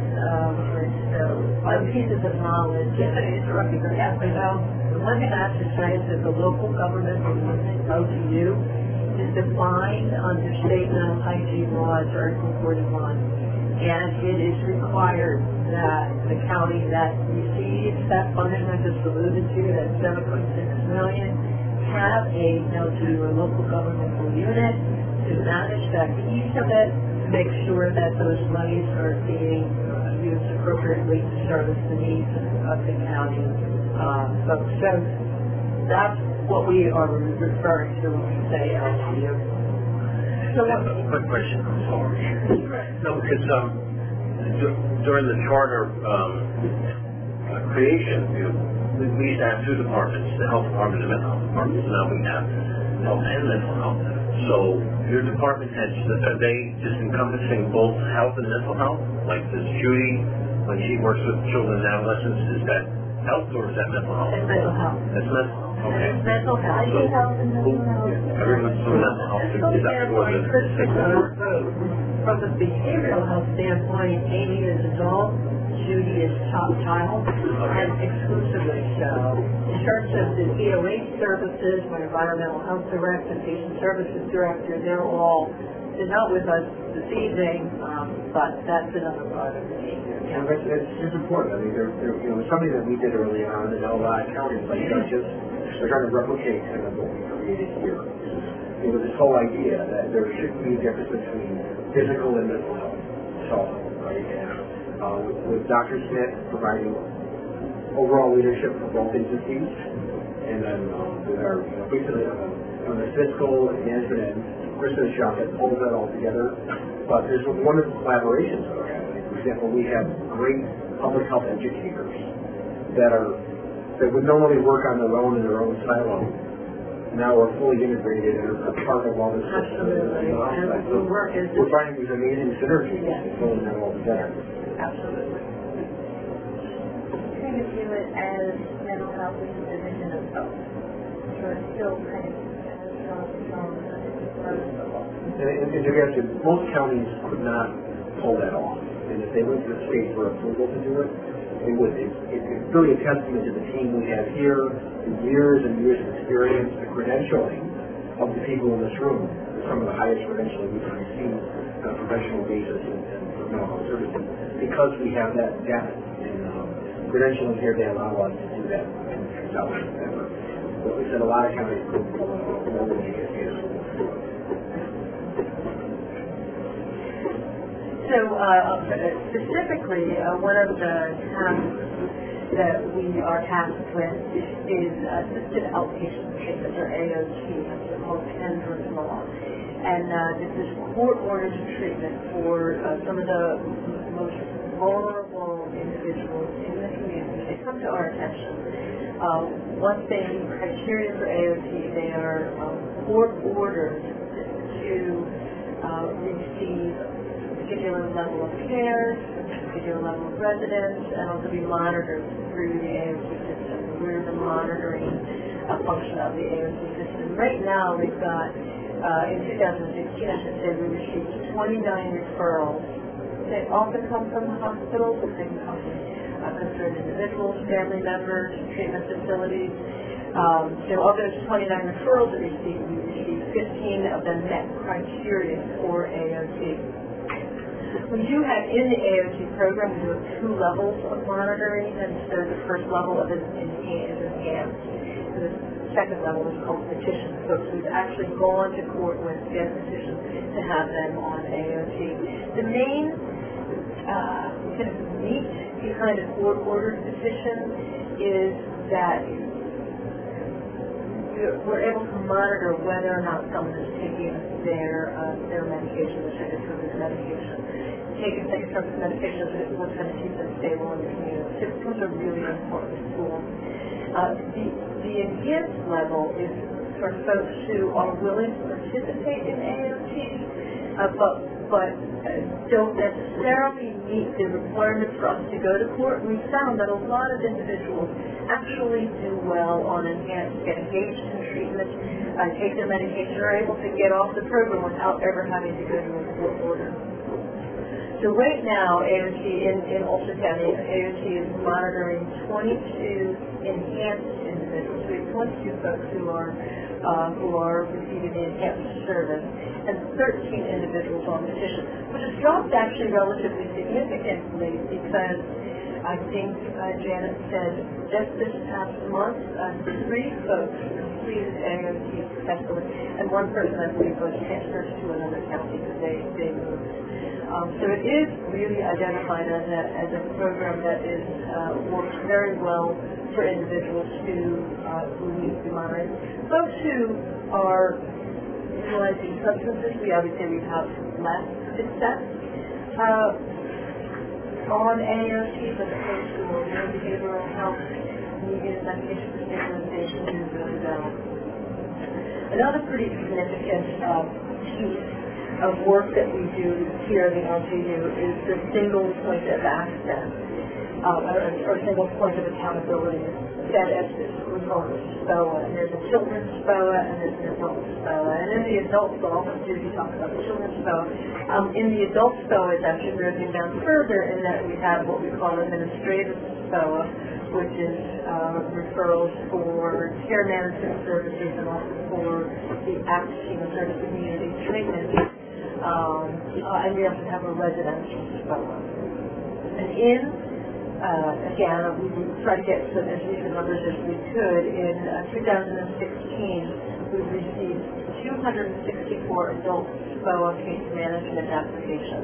with pieces of knowledge. Just to interrupt you, yeah, the one thing I have to say is that the local government unit, OGU, is defined under state mental hygiene laws, Article 41. And it is required that the county that receives that funding I just alluded to, that $7.6 million, have a LGU or local governmental unit to manage that piece of it, to make sure that those monies are being used appropriately to service the needs of the county folks. So that's what we are referring to when we say LGU. So a quick question. No, because during the charter creation, we used to have two departments, the health department and the mental health department. So now we have health and mental health. So your department heads, are they just encompassing both health and mental health? Like does Judy, when she works with children and adolescents, is that health or is that mental health? It's mental health. That's mental health. Okay. It's mental health. I think health and mental health. Everyone's doing mental health. Is that for the From the behavioral health standpoint, Amy is adult, Judy is child, and exclusively so. In terms of the DOH services, my environmental health director, patient services director, they're not with us this evening, but that's another part of the team. And it's important. I mean, you know, something that we did early on, and a lot of counties like Dutchess, we're trying to replicate kind of what we created here. You know, this whole idea that there should be a difference between physical and mental health. So, right, and with Dr. Smith providing overall leadership for both entities, and then with our, you know, basically on the fiscal and management end, Kristen Shaw that pulls that all together. But there's wonderful collaborations that are happening. For example, we have great public health educators that would normally work on their own in their own silo. Now we're fully integrated and are part of all this. Absolutely. And the work is we're finding these amazing synergies and pulling them all together. absolutely. Kind of view it as mental health is a division of both. So it's still kind of And to get to, most counties could not pull that off. And if they went to the state for approval to do it, they would. It's really a testament to the team we have here, the years and years of experience, the credentialing of the people in this room, some of the highest credentialing we can receive on a professional basis and for mental health services, because we have that depth in credentialing here, they allow us to do that and excel in that effort. But we said a lot of counties couldn't pull it off, more than we get here. So specifically, one of the tasks that we are tasked with is assisted outpatient treatment, or AOT, as it's called Penrose Law. And this is court-ordered treatment for some of the most vulnerable individuals in the community. They come to our attention. Once they meet criteria for AOT, they are court-ordered to receive particular level of care, particular level of residence and also be monitored through the AOC system. We're the monitoring function of the AOC system. Right now, we've got, in 2016, I should say, we received 29 referrals. They often come from the hospitals, but they can come from concerned individuals, family members, treatment facilities. So of those 29 referrals that we received 15 of them met criteria for AOC. We do have in the AOC program, we do have 2 levels of monitoring, and so the first level of it is enhanced. And the second level is called petition. So we've actually gone to court with get petitions to have them on AOC. The main kind of meat behind a court-ordered petition is that we're able to monitor whether or not someone is taking their medication, the psychotropic medication. Taking psychotropic medication is what's going to keep them stable in the community. So it becomes a really important tool. The enhanced level is for folks who are willing to participate in AOT, but don't necessarily meet the requirements for us to go to court. We found that a lot of individuals actually do well on enhanced, get engaged in treatment, take their medication, are able to get off the program without ever having to go to a court order. So right now, AOT in Ulster County, AOT is monitoring 22 enhanced individuals. We have 22 folks who are receiving the enhanced service, and 13 individuals on petition, which has dropped actually relatively significantly because I think Janet said just this past month, 3 folks completed AOT successfully, and 1 person, I believe, was transferred to another county because they moved. So it is really identified as a program that is works very well for individuals who need to be monitored. Folks who are utilizing substances, we obviously we've had less success on AOT, but the folks who are in behavioral health, needing medication for stabilization, do really well. Another pretty significant piece of work that we do here in the LGU is the single point of access, or single point of accountability that we call it SPOA. And there's a children's SPOA and there's an adult SPOA. And in the adult SPOA, we talk about the children's SPOA. In the adult SPOA, it's actually broken down further in that we have what we call administrative SPOA, which is referrals for care management services and also for the ACT team of service community treatment. And we also have a residential SPOA. And again, we try to get to as recent numbers as we could. In 2016, we received 264 adult SPOA case management applications.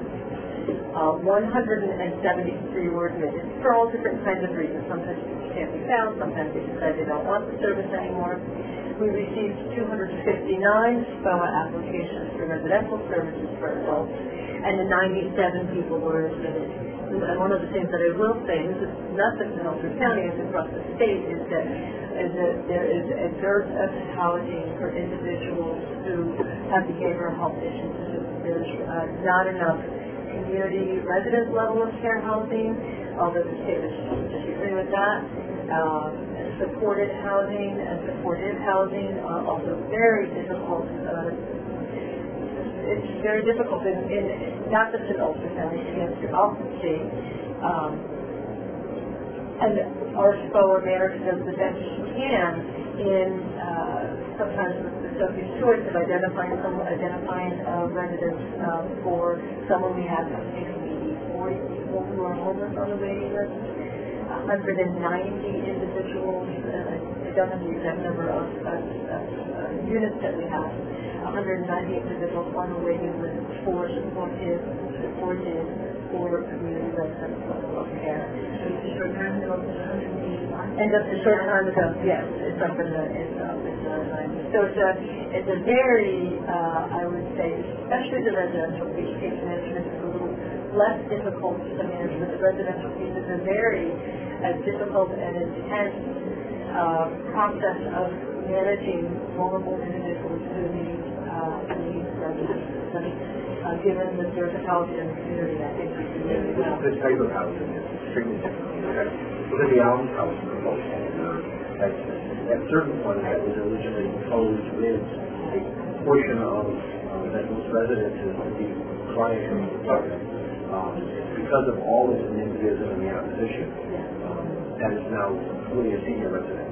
173 were admitted for all different kinds of reasons. Sometimes people can't be found, sometimes they decide they don't want the service anymore. We received 259 SPOA applications for residential services for adults, and 97 people were admitted. And one of the things that I will say, and this is not just in Ulster County, it's across the state, is that there is a dearth of housing for individuals who have behavioral health issues. There's not enough community resident level of care housing, although the state would disagree with that. Supported housing and supportive housing are also very difficult. It's very difficult in not just in Ulster County, it's throughout the state. And our SPOA manager does the best she can in sometimes the Sophie's choice of identifying residents for someone we have maybe 40 people who are homeless on the waiting list. 190 individuals, I don't have the exact number of units that we have, 190 individuals on the waiting list for supportive for community residents level of care. And just a short time ago, yes, it's up in the 90s. So it's a very, I would say, especially the residential case management is a little less difficult to manage, but the residential piece is a very difficult and intense process of managing vulnerable individuals who need residential. given that there's a college in the community, I think we can do it well. This type of housing is extremely different. Look at the Allen House proposal. At certain point, that was originally proposed with a portion of that those residences to be client from the apartment. Because of all this NIMBYism and the opposition, that is now really a senior residence.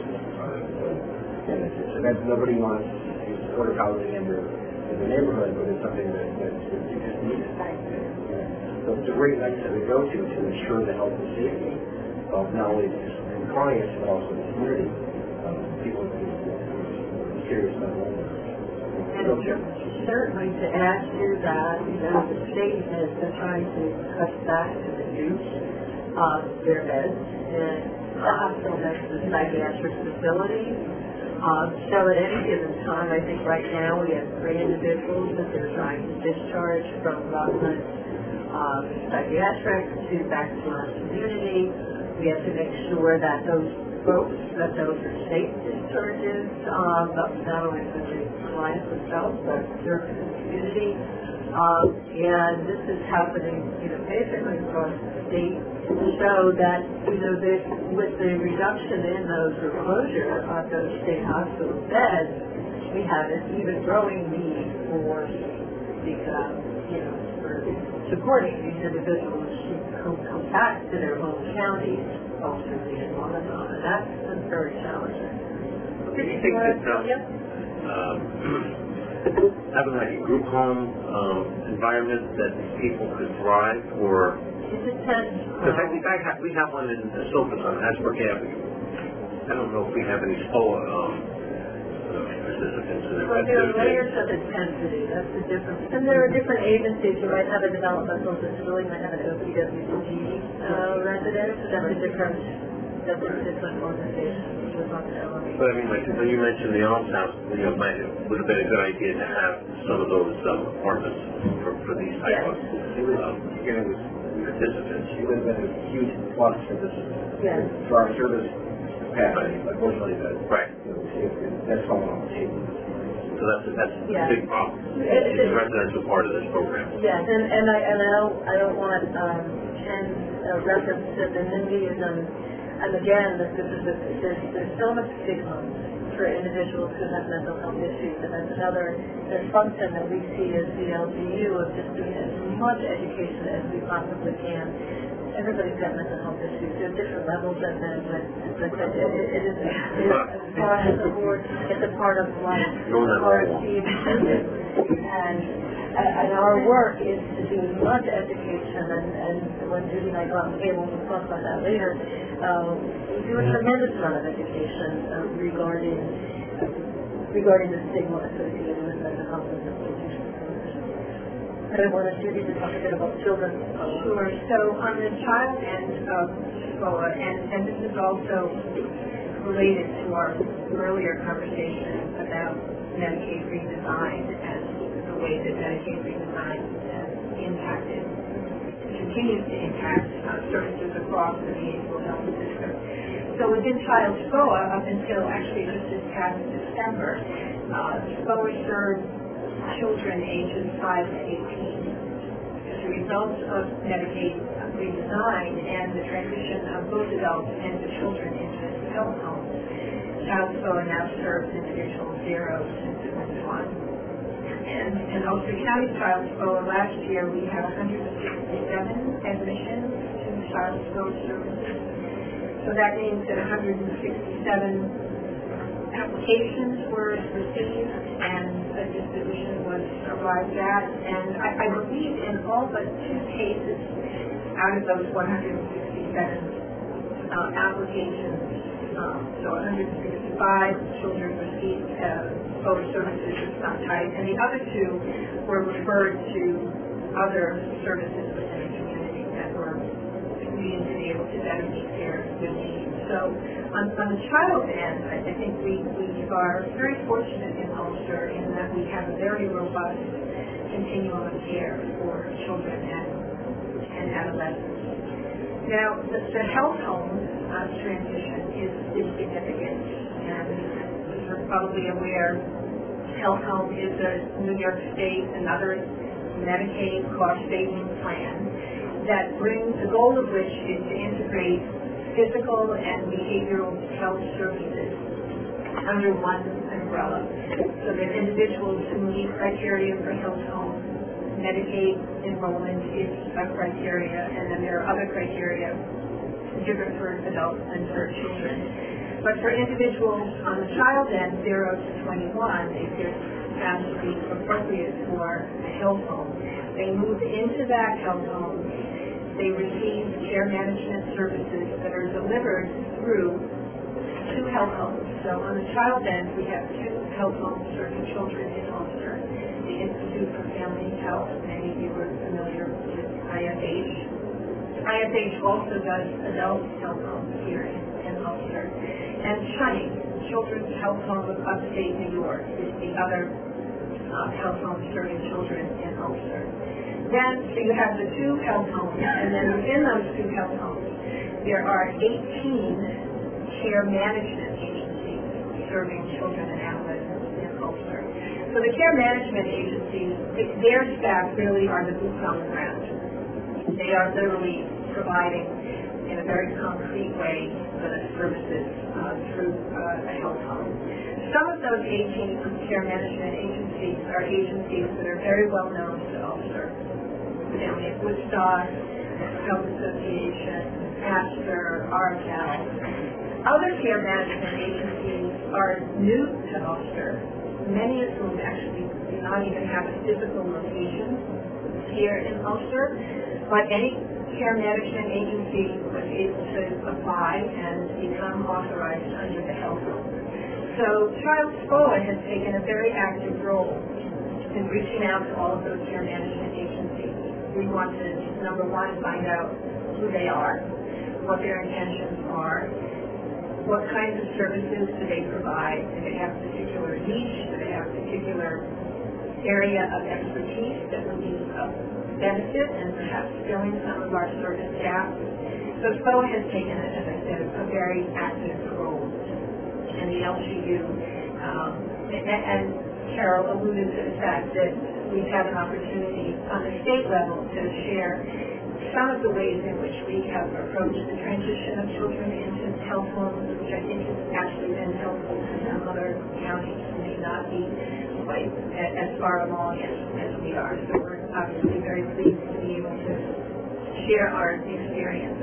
And it's nobody wants supportive housing in the neighborhood, but it's something that you just need. So it's a great night to go to ensure the health and safety of not only the clients but also the community. People who are serious about it. Certainly to add to that, the state has been trying to cut back to the use of their beds, and the hospital has the psychiatric facility. So at any given time, I think right now we have 3 individuals that they're trying to discharge from Rockland psychiatric to back to our community. We have to make sure that those folks, that those are safe discharges, not only for the clients themselves, but their community. And this is happening, basically across the state, so that, with the reduction in those closure of those state hospital beds, we have an even growing need for the, for supporting these individuals who come back to their home counties, ultimately in Lebanon, and that's been very challenging. Do you think that having like a group home environment that people could thrive, or it depends. Because we have one in Silverton on Hasbrook Avenue. I don't know if we have any SPOA participants in there. Well, there are layers of intensity. That's the difference. And there are different agencies. You might have a developmental facility, you might have an OPWG residence. That's a different organization. But I mean, like when you mentioned the Alms House, would have been a good idea to have some of those apartments for these type of participants. It would have been a huge plus for our service capacity. Unfortunately, that's falling on the table. So that's a big problem. It's a residential part of this program. Yes, and I don't want Ken's reference to the NIMBYism. And again, there's so much stigma for individuals who have mental health issues, and that's another function that we see as the LGU of just doing as much education as we possibly can. Everybody's got mental health issues. There are different levels of them, but it is a part of life. And our work is to do as much education, and when Judy and I go out on the table, we'll talk about that later, we do a tremendous amount of education regarding the stigma associated with mental health and institutions. And I wanted Judy to talk a bit about children. Sure. So on the child end of SPOA, and this is also related to our earlier conversation about Medicaid redesign and the way that Medicaid redesign has impacted, continues to impact services across the behavioral health system. So within child SPOA, up until actually just this past December, SPOA served children ages 5 to 18. As a result of Medicaid redesign and the transition of both adults and the children into health homes, child SPOA now serves individual 0 to 21. And Ulster County Child SPOA last year we had 167 admissions to child SPOA services. So that means that 167 applications were received and a disposition was arrived at. And I believe in all but 2 cases out of those 167 applications, so 165 children received SPOA services of some type, and the other 2 were referred to other services within the community that were being able to better meet their needs. So on the child end, I think we are very fortunate in Ulster in that we have a very robust continuum of care for children and adolescents. Now, the health home transition is significant, and you're probably aware, health home is a New York State, another Medicaid cost-saving plan that brings, the goal of which is to integrate physical and behavioral health services under one umbrella. So that individuals who meet criteria for health home, Medicaid enrollment is a criteria, and then there are other criteria different for adults and for children. But for individuals on the child end, 0 to 21, if they're found to be appropriate for a health home, they move into that health home. They receive care management services that are delivered through 2 health homes. So on the child end, we have 2 health homes serving children in Ulster. The Institute for Family Health, many of you are familiar with IFH. IFH also does adult health homes here in Ulster. And Shunning, Children's Health Home of Upstate New York, is the other health home serving children in Ulster. Then, so you have the 2 health homes, and then within those 2 health homes, there are 18 care management agencies serving children and adolescents in Ulster. So the care management agencies, their staff really are the boots on the ground. They are literally providing, in a very concrete way, the services through a health home. Some of those 18 care management agencies are agencies that are very well known to Ulster. Family of Woodstock, Health Association, Astor, Artel. Other care management agencies are new to Ulster, many of whom actually do not even have a physical location here in Ulster, but any care management agency was able to apply and become authorized under the health home. So Child SPOA has taken a very active role in reaching out to all of those care management agencies. We want to, number one, find out who they are, what their intentions are, what kinds of services do they provide, do they have a particular niche, do they have a particular area of expertise that would be of benefit and perhaps filling some of our service gaps. So SPOA has taken, as I said, a very active role in the LGU. And Carol alluded to the fact that we have an opportunity on the state level to share some of the ways in which we have approached the transition of children into health homes, which I think has actually been helpful to some other counties who may not be quite as far along as we are. So we're obviously very pleased to be able to share our experience.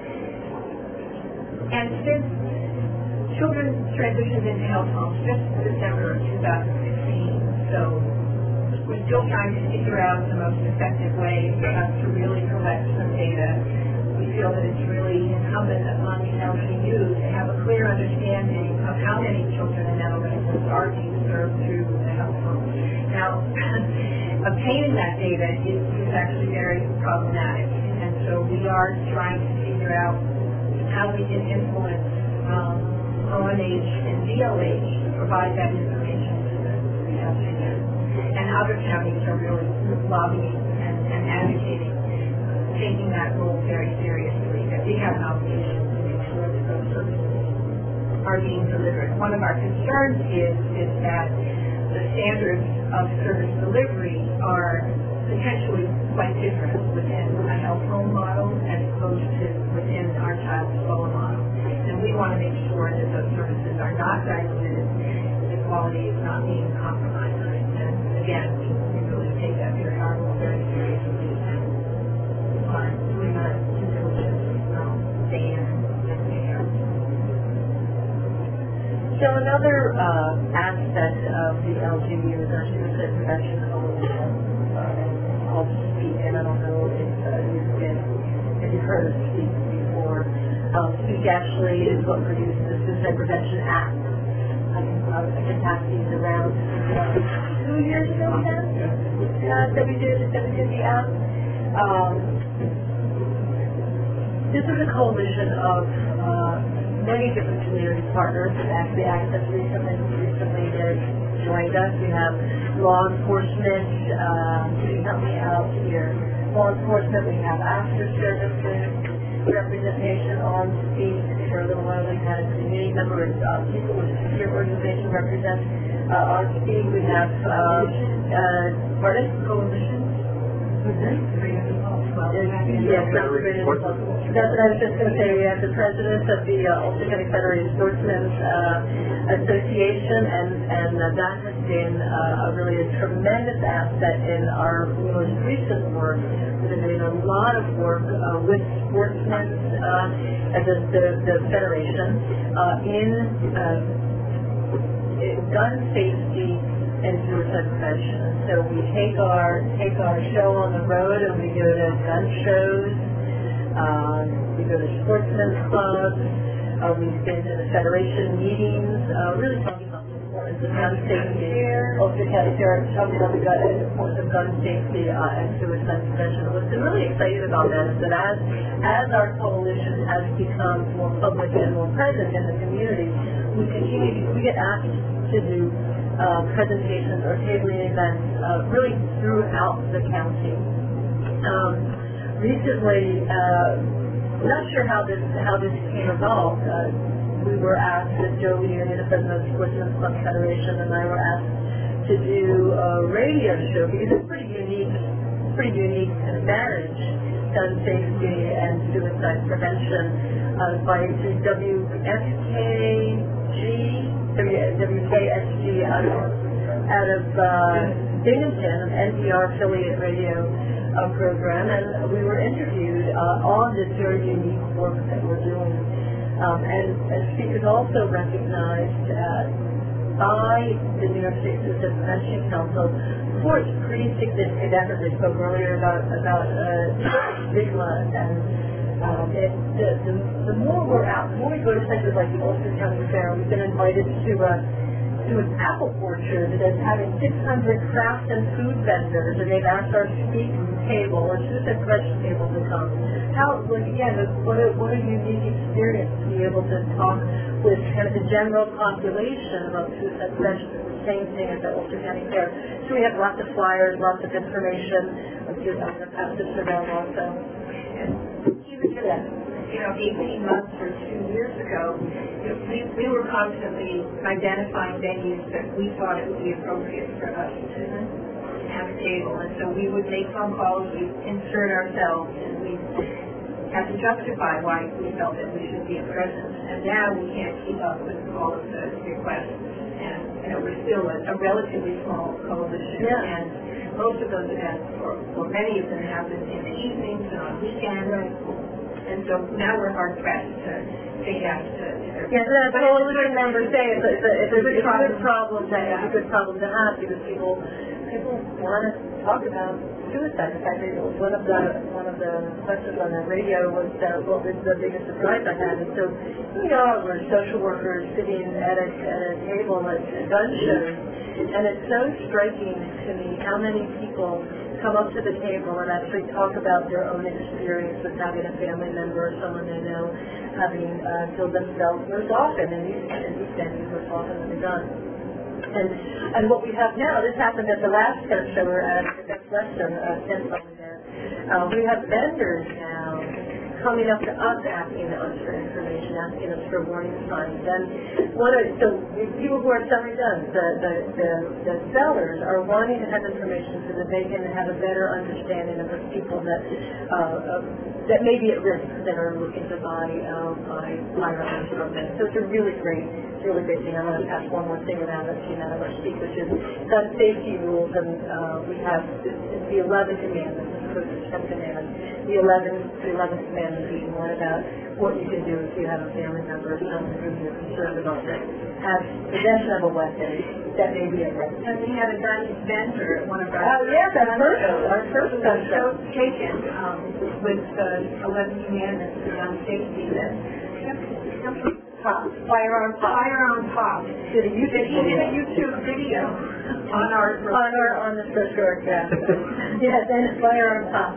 And since children transitioned into health homes just in December of 2016, so we're still trying to figure out the most effective way for us to really collect some data. We feel that it's really incumbent upon the LGU to have a clear understanding of how many children and adolescents are being served through the health home. Now, obtaining that data is actually very problematic, and so we are trying to figure out how we can influence OMH and DOH to provide that information to the LGU. And other counties are really lobbying and advocating, taking that role very seriously, that we have an obligation to make sure that those services are being delivered. One of our concerns is that the standards of service delivery are potentially quite different within a health home model as opposed to within our Child SPOA model. And we want to make sure that those services are not diluted, the quality is not being compromised. And again, we really take that very hard, very seriously, and are doing our due diligence day in and day out. So another aspect of the LGU is our suicide prevention coalition. I'll speak, and I don't know if you've heard us speak before. SPEAK actually is what produced the Suicide Prevention Act. I can pass these around 2 years ago now that we did the act. This is a coalition of many different community partners. Actually, Access recently joined us. We have law enforcement. Can you help me out here? Law enforcement. We have after services representation on SPEAK. For a little while, we had a community member, people with a secure organization represent on SPEAK. We have coalition. Yes, sounds great. That's what I was just going to say. We have the president of the Ulster County Federated Sportsmen's Association, and that has been really a tremendous asset in our most recent work. We've been doing a lot of work with sportsmen and the Federation in gun safety and suicide prevention. So we take our show on the road and we go to gun shows, we go to sportsmen's clubs, we've been to the Federation meetings, really talking about the importance of gun safety. Ulster County Fair talking about the importance of gun safety and suicide prevention. What's been really exciting about that is that as our coalition has become more public and more present in the community, we get asked to do presentations or tabling events really throughout the county. Recently, not sure how this came about. We were asked, Joe Leone, the president of the Sportsmen's Club Federation, and I were asked to do a radio show because it's pretty unique and manage gun safety and suicide prevention by WKSG out of Binghamton, an NPR affiliate radio program, and we were interviewed on this very unique work that we're doing. And speakers also recognized by the New York State Suicide Prevention Council for its pretty significant effort. They spoke earlier about stigma, and the more we're out, the more we go to places like the Ulster County Fair. We've been invited to an apple orchard that's having 600 craft and food vendors, and they've asked our speak table or suicide prevention table to come. What a unique experience to be able to talk with kind of the general population about suicide prevention. The same thing as the Ulster County Fair. So we have lots of flyers, lots of information. I'm going to pass this to them also. Even just, 18 months or 2 years ago, we were constantly identifying venues that we thought it would be appropriate for us to have a table. And so we would make phone calls, we'd insert ourselves, and we had to justify why we felt that we should be a presence. And now we can't keep up with all of the requests. And we're still a relatively small coalition. Yeah. And most of those events, or many of them, happen in the evenings and on weekends. And so now we're hard pressed to say yes to yes, as coalition members say, it's a good problem to have. It's a good problem to have because people want to talk about suicide. In fact, one of the questions on the radio was what was the biggest surprise I had. And so we're social workers sitting at a table at gun shows, and it's so striking to me how many people come up to the table and actually talk about their own experience with having a family member or someone they know having killed themselves. Most often in these venues, most often with a gun. And what we have now, this happened at the last gun show at Western, we have vendors now coming up to us asking us for information, asking us for warning signs. And so people who are selling guns, the sellers are wanting to have information so that they can have a better understanding of the people that may be at risk that are looking to buy firearms from them. So it's a really great thing. I'm going to pass one more thing around that came out of our speak, which is gun safety rules, and we have the 11 commandments, the 10 commandments. The 11th commandment being one about what you can do if you have a family member or someone who you're concerned about that has possession of a weapon that may be at risk. And we had a gun vendor at one of our our first gun show taken with the 11 commandments of gun safety that Firearm Pop. He did a YouTube video on the first word, yeah. Yes, and Firearm Pop.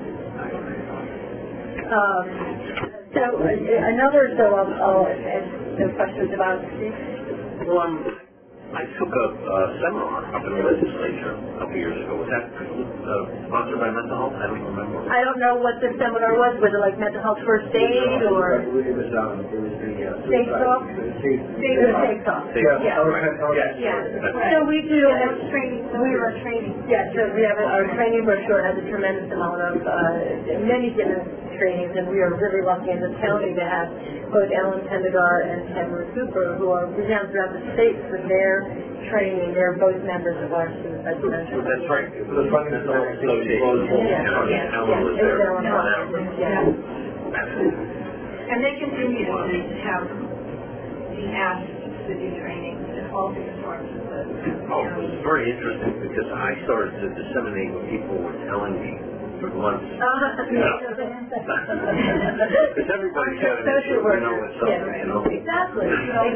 I'll no questions about Steve? Well, I took a seminar up in the legislature a couple years ago. Was that sponsored by mental health? I don't remember. I don't know what the seminar was. Was it like mental health first aid or? It was the Safe Talk? Safe Talk. Yeah. So we do. Training. We were training. Yeah, so we have our training brochure has a tremendous amount of many different trainings, and we are really lucky in this county to have both Ellen Pendegar and Tamara Cooper, who are renowned throughout the state for their training. They're both members of our suicide prevention. That's right. It was funny that Ellen was there. And they continue to have be asked to do training in all the departments. Oh, it was very interesting because I started to disseminate what people were telling me for months. Because everybody's got an issue, with something, Exactly.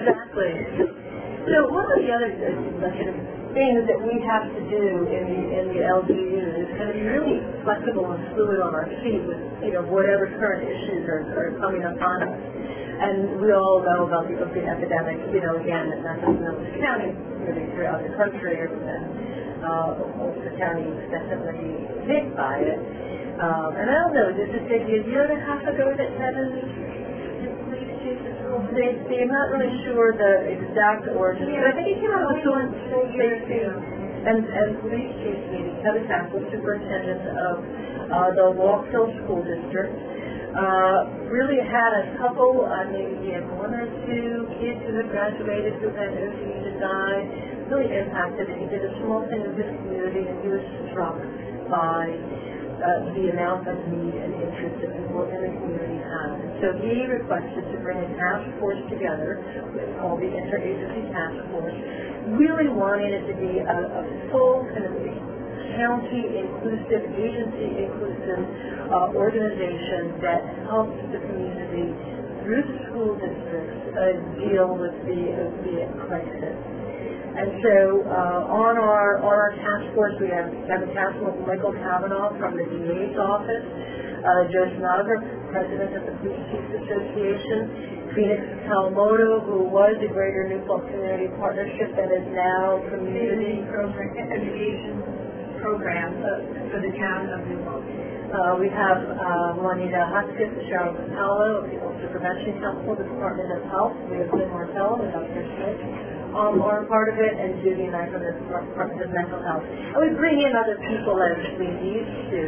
So one of the other things that we have to do in the LGU is kind of be really flexible and fluid on our feet with, whatever current issues are coming upon us. And we all know about the opiate epidemic, again, not just in Ulster County, really throughout the country, and Ulster County is definitely hit by it. And I don't know, this is maybe a year and a half ago that Kevin police chief of school safety. I'm not really sure the exact origin, but I think he came out with school safety and police chief meeting. Kevin Castle, superintendent of the Walkhill School District. Really had a couple, maybe one or two kids who had graduated who had OCD to die, really impacted. He did a small thing in his community, and he was struck by the amount of need and interest that people in the community have. And so he requested to bring a task force together, called the Interagency Task Force, really wanting it to be a full kind of county-inclusive, agency-inclusive organization that helps the community through the school districts deal with the opiate crisis. And so on our task force, we have a task force with Michael Kavanaugh from the DA's office, Joe Snodger, president of the Police Chiefs Association, Phoenix Kalmoto, who was the Greater New Paltz Community Partnership and is now community education program for the town of New Paltz. We have Juanita Hotchkiss, Cheryl Capello of the Ulster Prevention Council, the Department of Health. We have Lynn Martell and Dr. Smith are part of it, and Judy and I from the Department of Mental Health. And we bring in other people as we need to.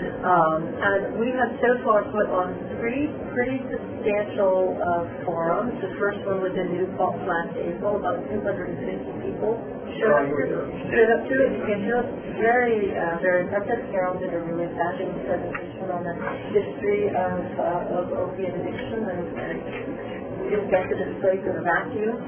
And we have so far put on three pretty substantial forums. The first one was in New Paltz last April. About 250 people showed up to it. It was very impressive. Carol did a really fabulous presentation on the history of opiate addiction, and we didn't get to this place in a vacuum.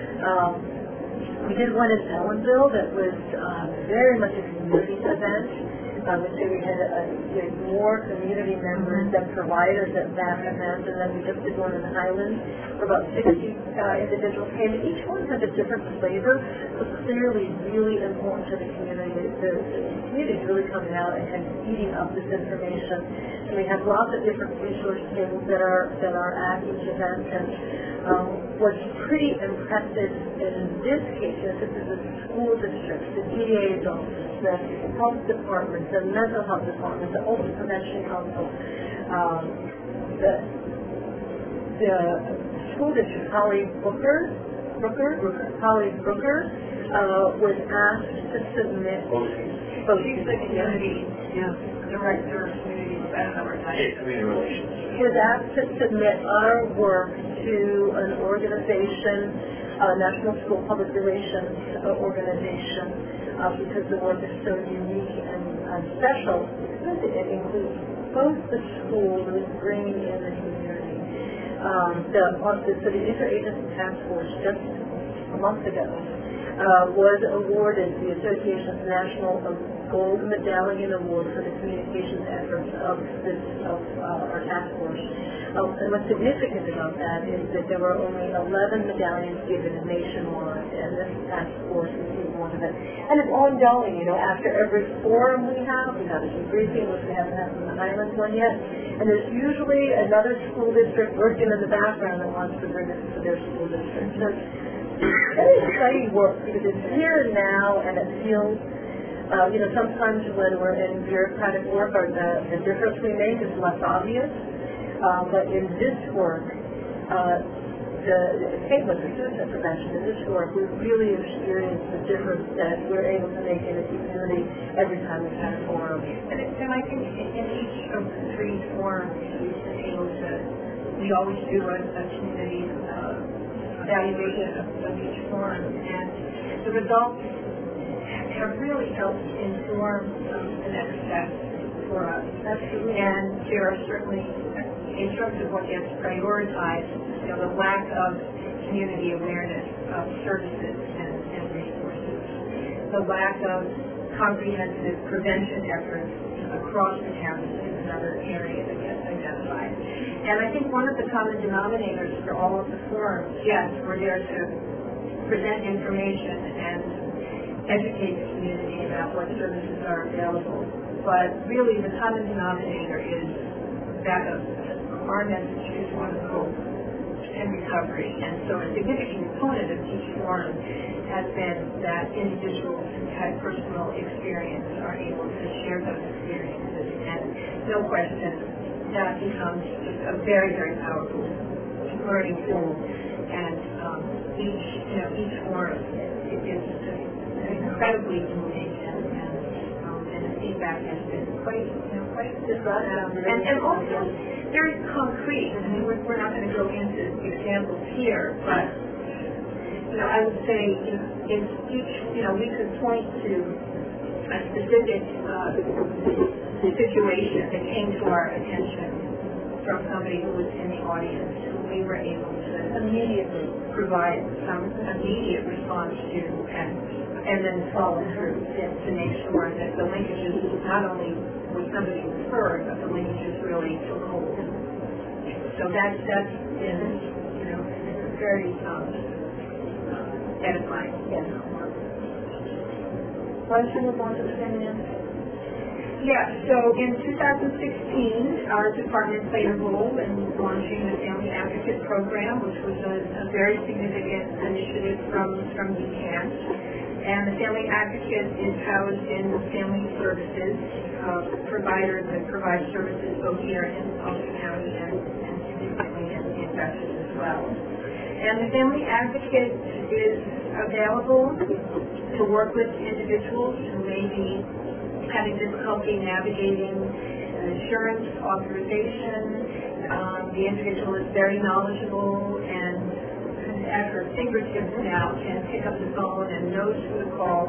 We did one in Ellenville that was very much a community event. We had more community members than providers at that event, and then we just did one in the Highlands where about 60 individuals came. Each one had a different flavor, but clearly really important to the community. The community is really coming out and eating up this information. And we have lots of different resource tables that are at each event. And what's pretty impressive in this case is this is a school district, the DA's office, the health department, the mental health department, the Ulster Prevention Council, the school district, Holly Brooker was asked to submit. She's the community director of community relations. He was asked to submit our work to an organization, a National School Public Relations organization, because the work is so unique and special. It includes both the school and bringing in the community. So the Interagency Task Force just a month ago was awarded the Association's National Gold Medallion Award for the communications efforts of our task force. And what's significant about that is that there were only 11 medallions given nationwide, and this task force received one of them. And it's ongoing, after every forum we have a debriefing, which we haven't had from the Highlands one yet, and there's usually another school district working in the background that wants to bring this to their school district. So very exciting work because it's here and now, and it feels, sometimes when we're in bureaucratic work, the difference we make is less obvious. But in this work, same with the suicide prevention, in this work, we really experience the difference that we're able to make in the community every time we have a forum. And I think in each of the three forums, we've been able to, we always do a community evaluation of each forum, and the results have really helped inform the next steps for us. Absolutely. And there are certainly, in terms of what gets prioritized, the lack of community awareness of services and resources, the lack of comprehensive prevention efforts across the campus is another area that gets identified. And I think one of the common denominators for all of the forums, yes, we're there to present information and educate the community about what services are available, but really the common denominator is that of our message is one of hope and recovery. And so a significant component of each forum has been that individuals who had personal experience are able to share those experiences. And no question, that becomes a very, very powerful learning tool. And each forum is incredibly moving, and the feedback has been quite disruptive. And also very concrete. I mean, we're not going to go into examples here, but I would say in each, we could point to a specific situation that came to our attention from somebody who was in the audience, who we were able to immediately provide some immediate response to, and then follow through to make sure that the linkages not only was somebody referred, but the linkages really took hold. So that's been, very edifying. Yes. Why don't you move on to the family advocate? Yeah, so in 2016, our department played a role in launching the Family Advocate Program, which was a very significant initiative from UCAN. And the Family Advocate is housed in Family Services, providers that provide services both here in Ulster County and significantly in Dutchess as well. And the Family Advocate is available to work with individuals who may be having difficulty navigating insurance authorization. The individual is very knowledgeable and at her fingertips now can pick up the phone and knows who to call.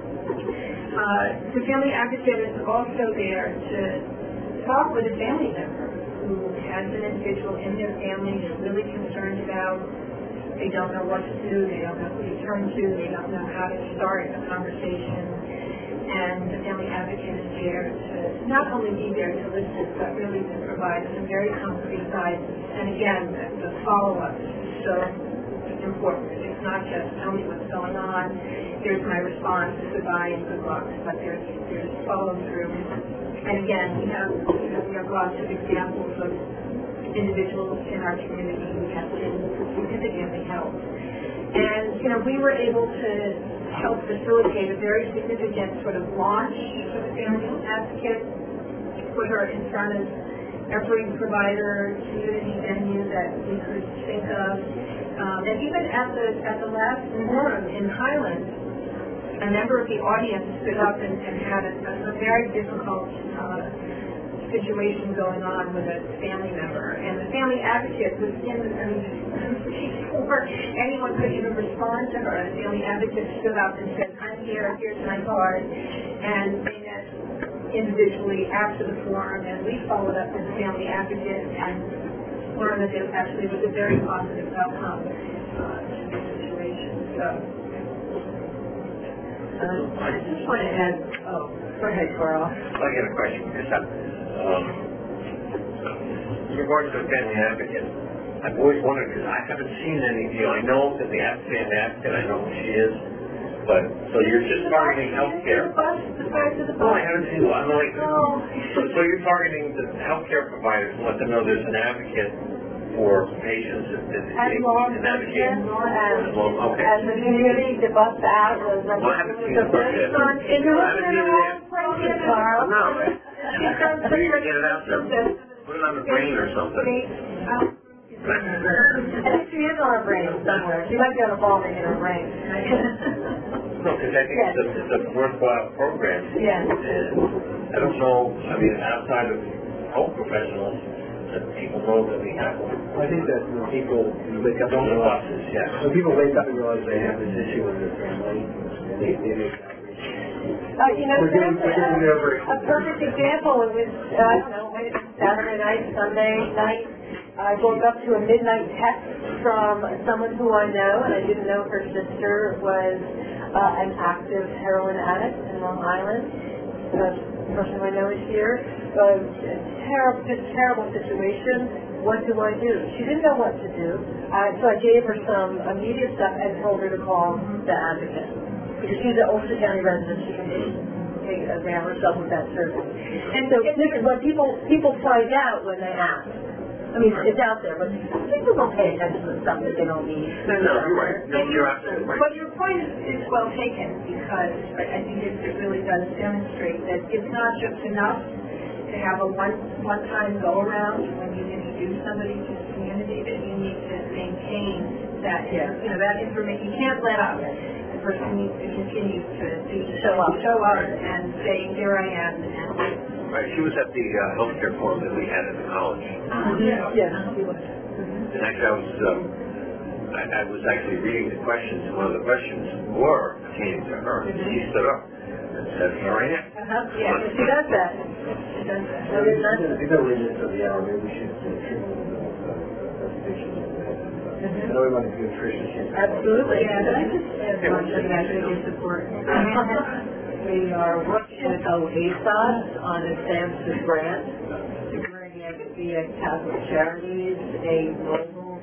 The Family Advocate is also there to talk with a family member who has an individual in their family they're really concerned about. They don't know what to do, they don't know who to turn to, they don't know how to start a conversation. And the Family Advocate is there to not only be there to listen, but really to provide some very concrete guidance. And again, the follow-up is so important. It's not just tell me what's going on, here's my response, goodbye and good luck, but there's follow-through. And again, we have lots of examples of individuals in our community who have been significantly helped. And, we were able to help facilitate a very significant sort of launch for the Family Advocate, put her in front of every provider, community venue that we could think of. And even at the last forum in Highland, a member of the audience stood up and had a very difficult situation going on with a family member. And the Family Advocate was before anyone could even respond to her, the Family Advocate stood up and said, I'm here, here's my card. And they met individually after the forum, and we followed up with the Family Advocate and learned that it actually was a very positive outcome to the situation. So, I just want to add, go ahead, Carl. I got a question. In regards to the Family Advocate, I've always wondered, because I haven't seen any deal. I know that the Family Advocate, I know who she is, but, so you're just targeting healthcare. No, I haven't seen one. I'm like, so you're targeting the healthcare providers to let them know there's an advocate for patients and As law enforcement, as the community, the bus out was the first one in the Carl. No. We can get it out there. Put it on the brain or something. I think she is on her brain somewhere. She might be on a ball in her brain. No, because I think it's a worthwhile program. Yes. I don't know, I mean, outside of health professionals, that people know that we have one. I think that when people wake up and realize, when people wake up and realize they have this issue in their family, they make a perfect example was, I don't know, Saturday night, Sunday night, I woke up to a midnight text from someone who I know, and I didn't know her sister was an active heroin addict in Long Island. The person who I know is here. Terrible situation. What do I do? She didn't know what to do, so I gave her some immediate stuff and told her to call the advocate. Because she's an Ulster County resident, she can take avail herself of that service. And so this is what people find out when they ask. I mean, it's out there, but people don't pay attention to stuff that they don't need. No, you're right. No, you're absolutely right. But your point is well taken, because I think it really does demonstrate that it's not just enough to have a one-time go-around when you introduce somebody to the community, that you need to maintain that, that information. You can't let up. The person needs to continue to show up and say, here I am. Right, she was at the healthcare forum that we had at the college. Yes, she was. And actually, I was actually reading the questions, and one of the questions were pertaining to her. And she stood up and said, here I am. Yeah, she does that. She does that. So there's not... Because we're in the hour, maybe we should trim a little bit of presentation. I know we want to do nutrition. Absolutely. Yeah, but I just add one thing I think is important. We are working with OASOS on a SAMHSA grant to bring in via Catholic Charities a mobile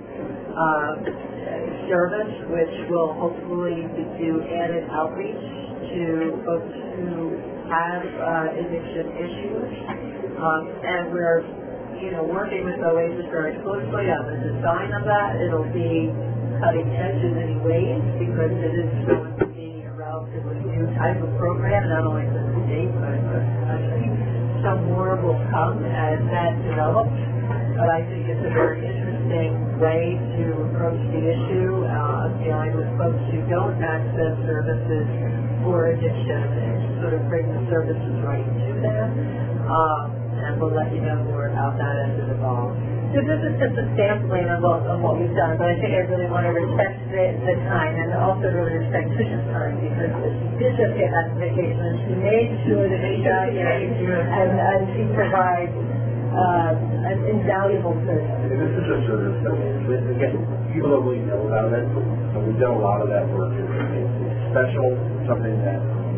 service which will hopefully do added outreach to folks who have addiction issues. And we're working with OASIS very closely on the design of that. It'll be cutting edge in many ways because it is going to be a relatively new type of program, not only for the state, but for the country. Some more will come as that develops, but I think it's a very interesting way to approach the issue of dealing with folks who don't access services for addiction and sort of bring the services right to them. And we'll let you know more about that as it evolves. So this is just a sampling of what we've done, but I think I really want to respect the time and also really respect Tricia's time, because she did just get back to vacation and she made sure that she got here and she provides an invaluable service. And this is a service that, again, people don't really know about it, but we've done a lot of that work. It's special, something that,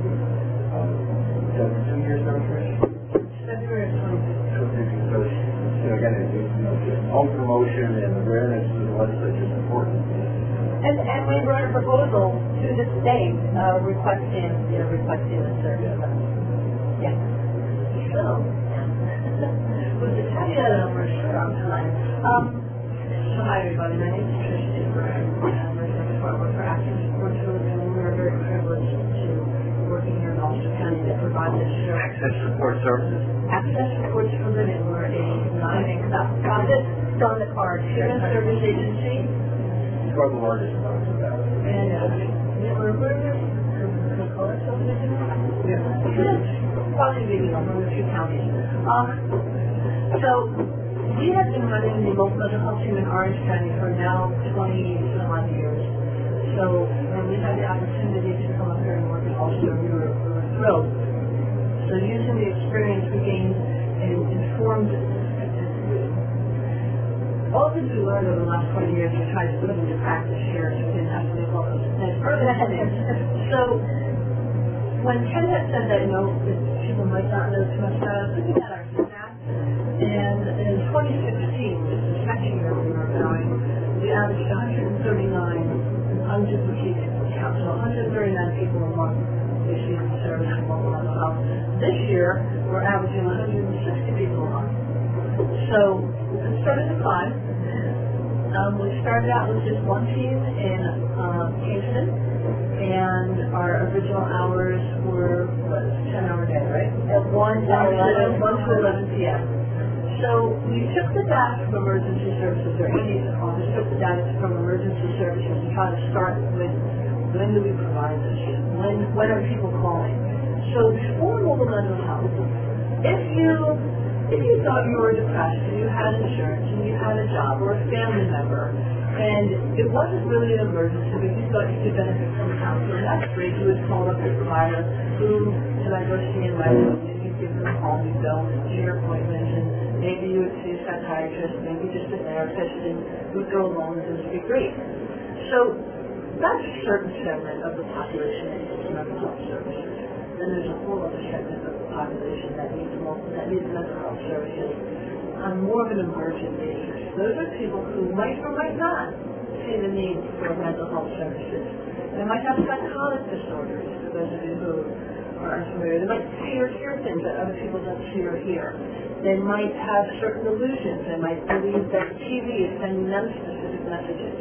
2 years now, Trish? February 26th. So, again, home promotion and awareness to the legislature is important. And we wrote a proposal to the state requesting the service. Yeah. So, with the caveat that we're short on time, so hi everybody, my name is Tricia Dinberg. I'm working for Access Support Services, and we're very privileged to working here in Ulster County to provide this service. Access Support Services. Access Supports for Living, we're a non-profit, It's on the card. human service agency, It's one of the largest ones about it. and we're Coca-Cola subdivision. Probably maybe one of the few counties. So we have been running the multi-level health team in Orange County for now 20 some odd years. So when we had the opportunity to come up here and work in Ulster, we were thrilled. So using the experience we gained and informed all the things we learned over the last 20 years, we tried to put them into practice here so we didn't have to make all those mistakes. So when Ken had said that, that people might not know too much about us, looking at our stats, and in 2016, which is the second year we were going, we averaged 139 unduplicate counts, so 139 people a month receiving service from local mental health. This year, we're averaging 160 people a month. So it started to climb, We started out with just one team in Kingston, and our original hours were, 10-hour day, right? At 1 to 11 p.m. So we took the data from emergency services, or Andy's office took the data from emergency services to try to start with when do we provide this? When are people calling? So before mobile mental health, if you thought you were depressed and you had insurance and you had a job or a family member and it wasn't really an emergency but you thought you could benefit from counseling, that's great. You would call up your provider who, can I go see in my room? And you give them a call, you go to your appointment, and maybe you would see a psychiatrist, maybe just a therapist, and you would go along and just be great. So that's a certain segment of the population that needs mental health services. Then there's a whole other segment of the population that needs mental health services on more of an emergent basis. Those are people who might or might not see the need for mental health services. They might have psychotic disorders, for those of you who are unfamiliar. They might see or hear things that other people don't see or hear. They might have certain illusions. They might believe that TV is sending them specific messages.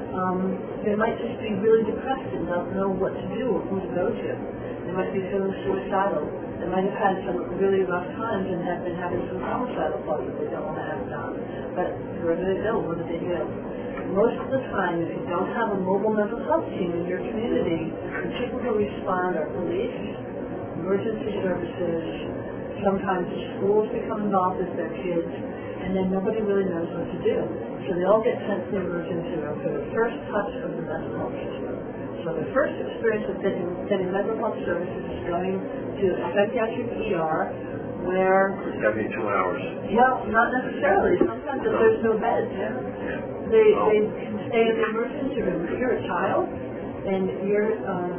They might just be really depressed and don't know what to do or who to go to. They might be feeling suicidal. They might have had some really rough times and have been having some homicidal thoughts that they don't want to have done. But where do they go? What do they do? Most of the time, if you don't have a mobile mental health team in your community, the people who respond are police, emergency services, sometimes the schools become involved with their kids, and then nobody really knows what to do. So they all get sent to the emergency room for the first touch of the mental health system. So the first experience of getting mental health services is going to a psychiatric ER where... It's got to be 2 hours. Well, not necessarily. Sometimes if there's no beds, they can stay in the emergency room. If you're a child and you're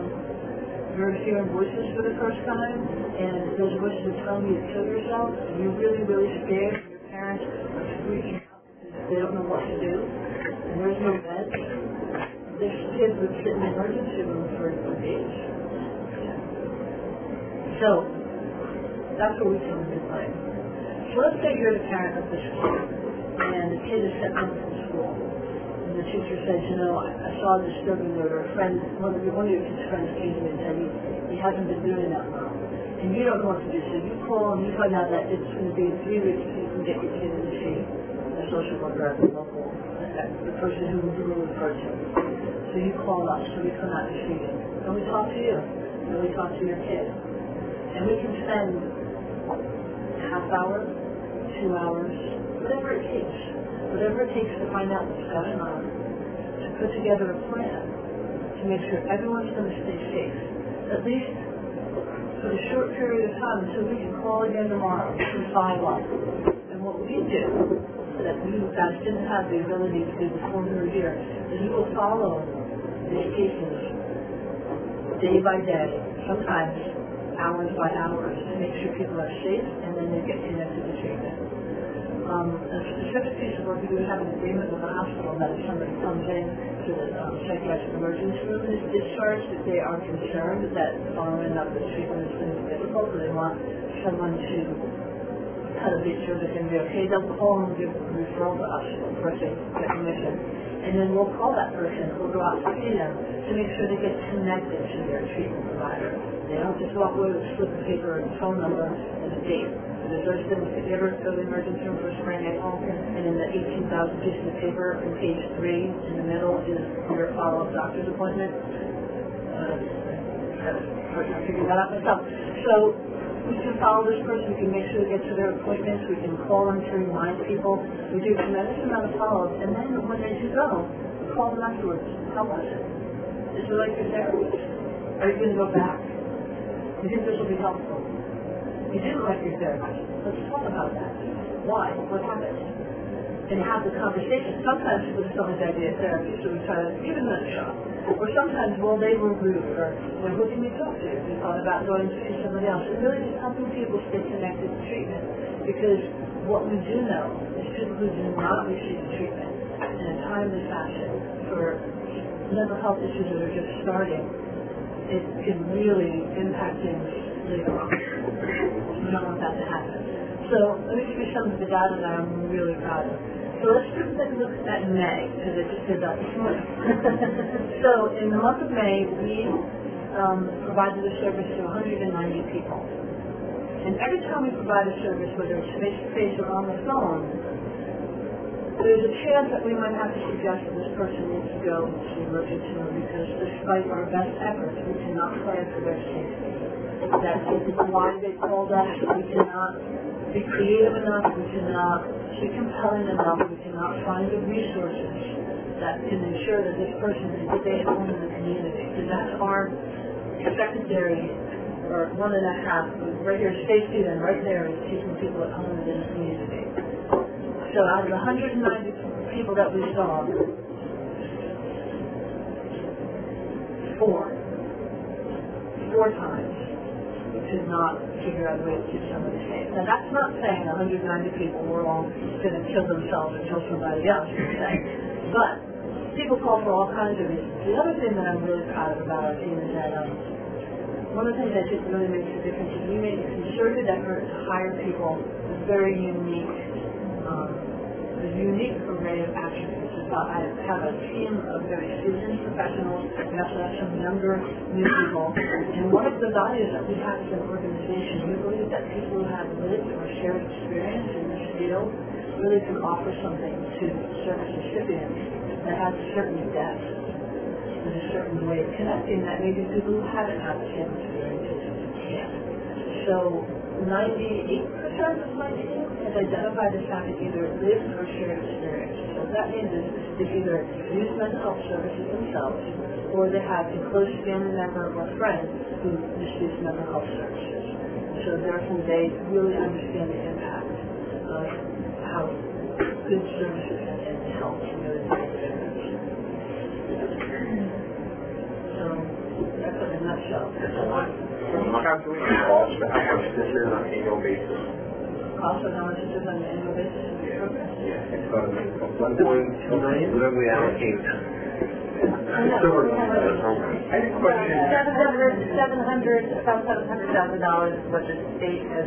hearing voices for the first time and those voices are telling you to kill yourself and you're really, really scared and your parents are freaking out because they don't know what to do and there's no beds, this kid would sit in the emergency room for days. So, that's where we come into play. So let's say you're the parent of this kid, and the kid is sent home from school, and the teacher says, you know, I saw a disturbing note, or a friend, one of your kids' friends came to me and said he hasn't been doing that well. And you don't know what to do, so you call and you find out that it's going to be 3 weeks before you can get your kid to see a social worker at the local, the person who will refer to. So you call us, so we come out to see you. And we talk to you, and we talk to your kid. And we can spend a half hour, 2 hours, whatever it takes to find out what's going on, to put together a plan to make sure everyone's going to stay safe, at least for a short period of time until we can call again tomorrow and follow up. And what we do, that you guys didn't have the ability to do before we were here, is we will follow these cases day by day, sometimes hours by hours, to make sure people are safe and then they get connected to treatment. A specific piece of work, we do have an agreement with the hospital that if somebody comes in to the psychiatric emergency room and is discharged, that they are concerned that following up the treatment is going to be difficult, so they want someone to kind of be sure that they're going to be okay. They'll call and give a referral to us for a technician. And then we'll call that person, we'll go out to see them to make sure they get connected to their treatment provider. They don't just walk away with a slip of paper and a phone number and a date. There's those things, if you ever go to the emergency room for a sprain ankle, and in the 18,000 pieces of paper on page 3, in the middle is your follow-up doctor's appointment. I figured that out myself. So we can follow this person, we can make sure they get to their appointments, we can call them to remind people. We do a tremendous amount of follow-up, and then when they do go, we call them afterwards. How was it? Is it like your therapist? Are you going to go back? Do you think this will be helpful? You didn't like your therapist. Let's talk about that. Why? What happened? And have the conversation. Sometimes people just don't have the idea of therapy, so we try to give them a shot. Or sometimes, well, they were rude, or who can we talk to? We thought about going to see somebody else. And really just helping people stay connected to treatment. Because what we do know is people who do not receive treatment in a timely fashion for mental health issues that are just starting, it can really impact things later on. We don't want that to happen. So let me give you some of the data that I'm really proud of. So let's just take a look at May, because it just did that this morning. So in the month of May, we provided a service to 190 people. And every time we provide a service, whether it's face-to-face or on the phone, there's a chance that we might have to suggest that this person needs to go to the emergency room because despite our best efforts, we cannot plan for their safety. That is why they called us. We cannot be creative enough, we cannot be compelling enough, we cannot find the resources that can ensure that this person can stay home in the community. Because that's our secondary, or one and a half, right here, safety, and right there is keeping people at home in the community. So out of the 190 people that we saw, four times we could not figure out a way to keep somebody safe. Now that's not saying 190 people were all going to kill themselves or kill somebody else, but people call for all kinds of reasons. The other thing that I'm really proud of about our team is that one of the things I think really makes a difference is we made a concerted effort to hire people with very unique array of attributes. I have a team of very seasoned professionals. We also have some younger new people. And one of the values that we have as an organization, we believe that people who have lived or shared experience in this field really can offer something to service recipients that has a certain depth and a certain way of connecting that maybe people who haven't had the same experiences can. So 98% of my team has identified as having either lived or shared experience. So what that means is they've either used mental health services themselves or they have a close family member or friend who misused mental health services. So therefore they really understand the impact of how good services and help can really make a difference. So that's in a nutshell. Calculating cost, but how much this is on an annual basis? Also, how much is it on an annual basis in the program? Yeah, it's about $1.2 million. Whatever we allocate. I had a question. About $700,000 is what the state has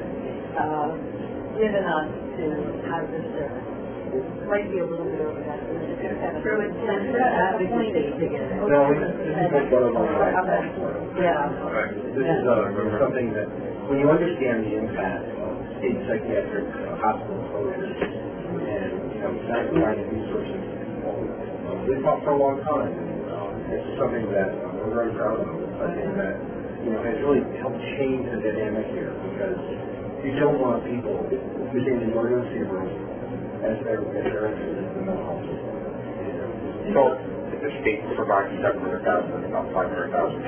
given us to have this service. Might be a little bit over that. Through advocacy to get it. No, this is like one of our Yeah. This is something that, when you understand the impact of state psychiatric hospital closures and, not providing resources, we've fought for a long time. It's something that we're very proud of, and that, has really helped change the dynamic here, because you don't want people using the emergency room as their entry into the mental health system. So, if the state provides $700,000, about $500,000.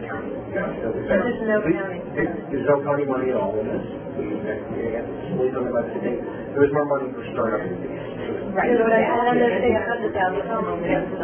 There's no county. There's no county money at all in this. It's fully funded by the state. There's more money for startup entities. Right. And there's $100,000 from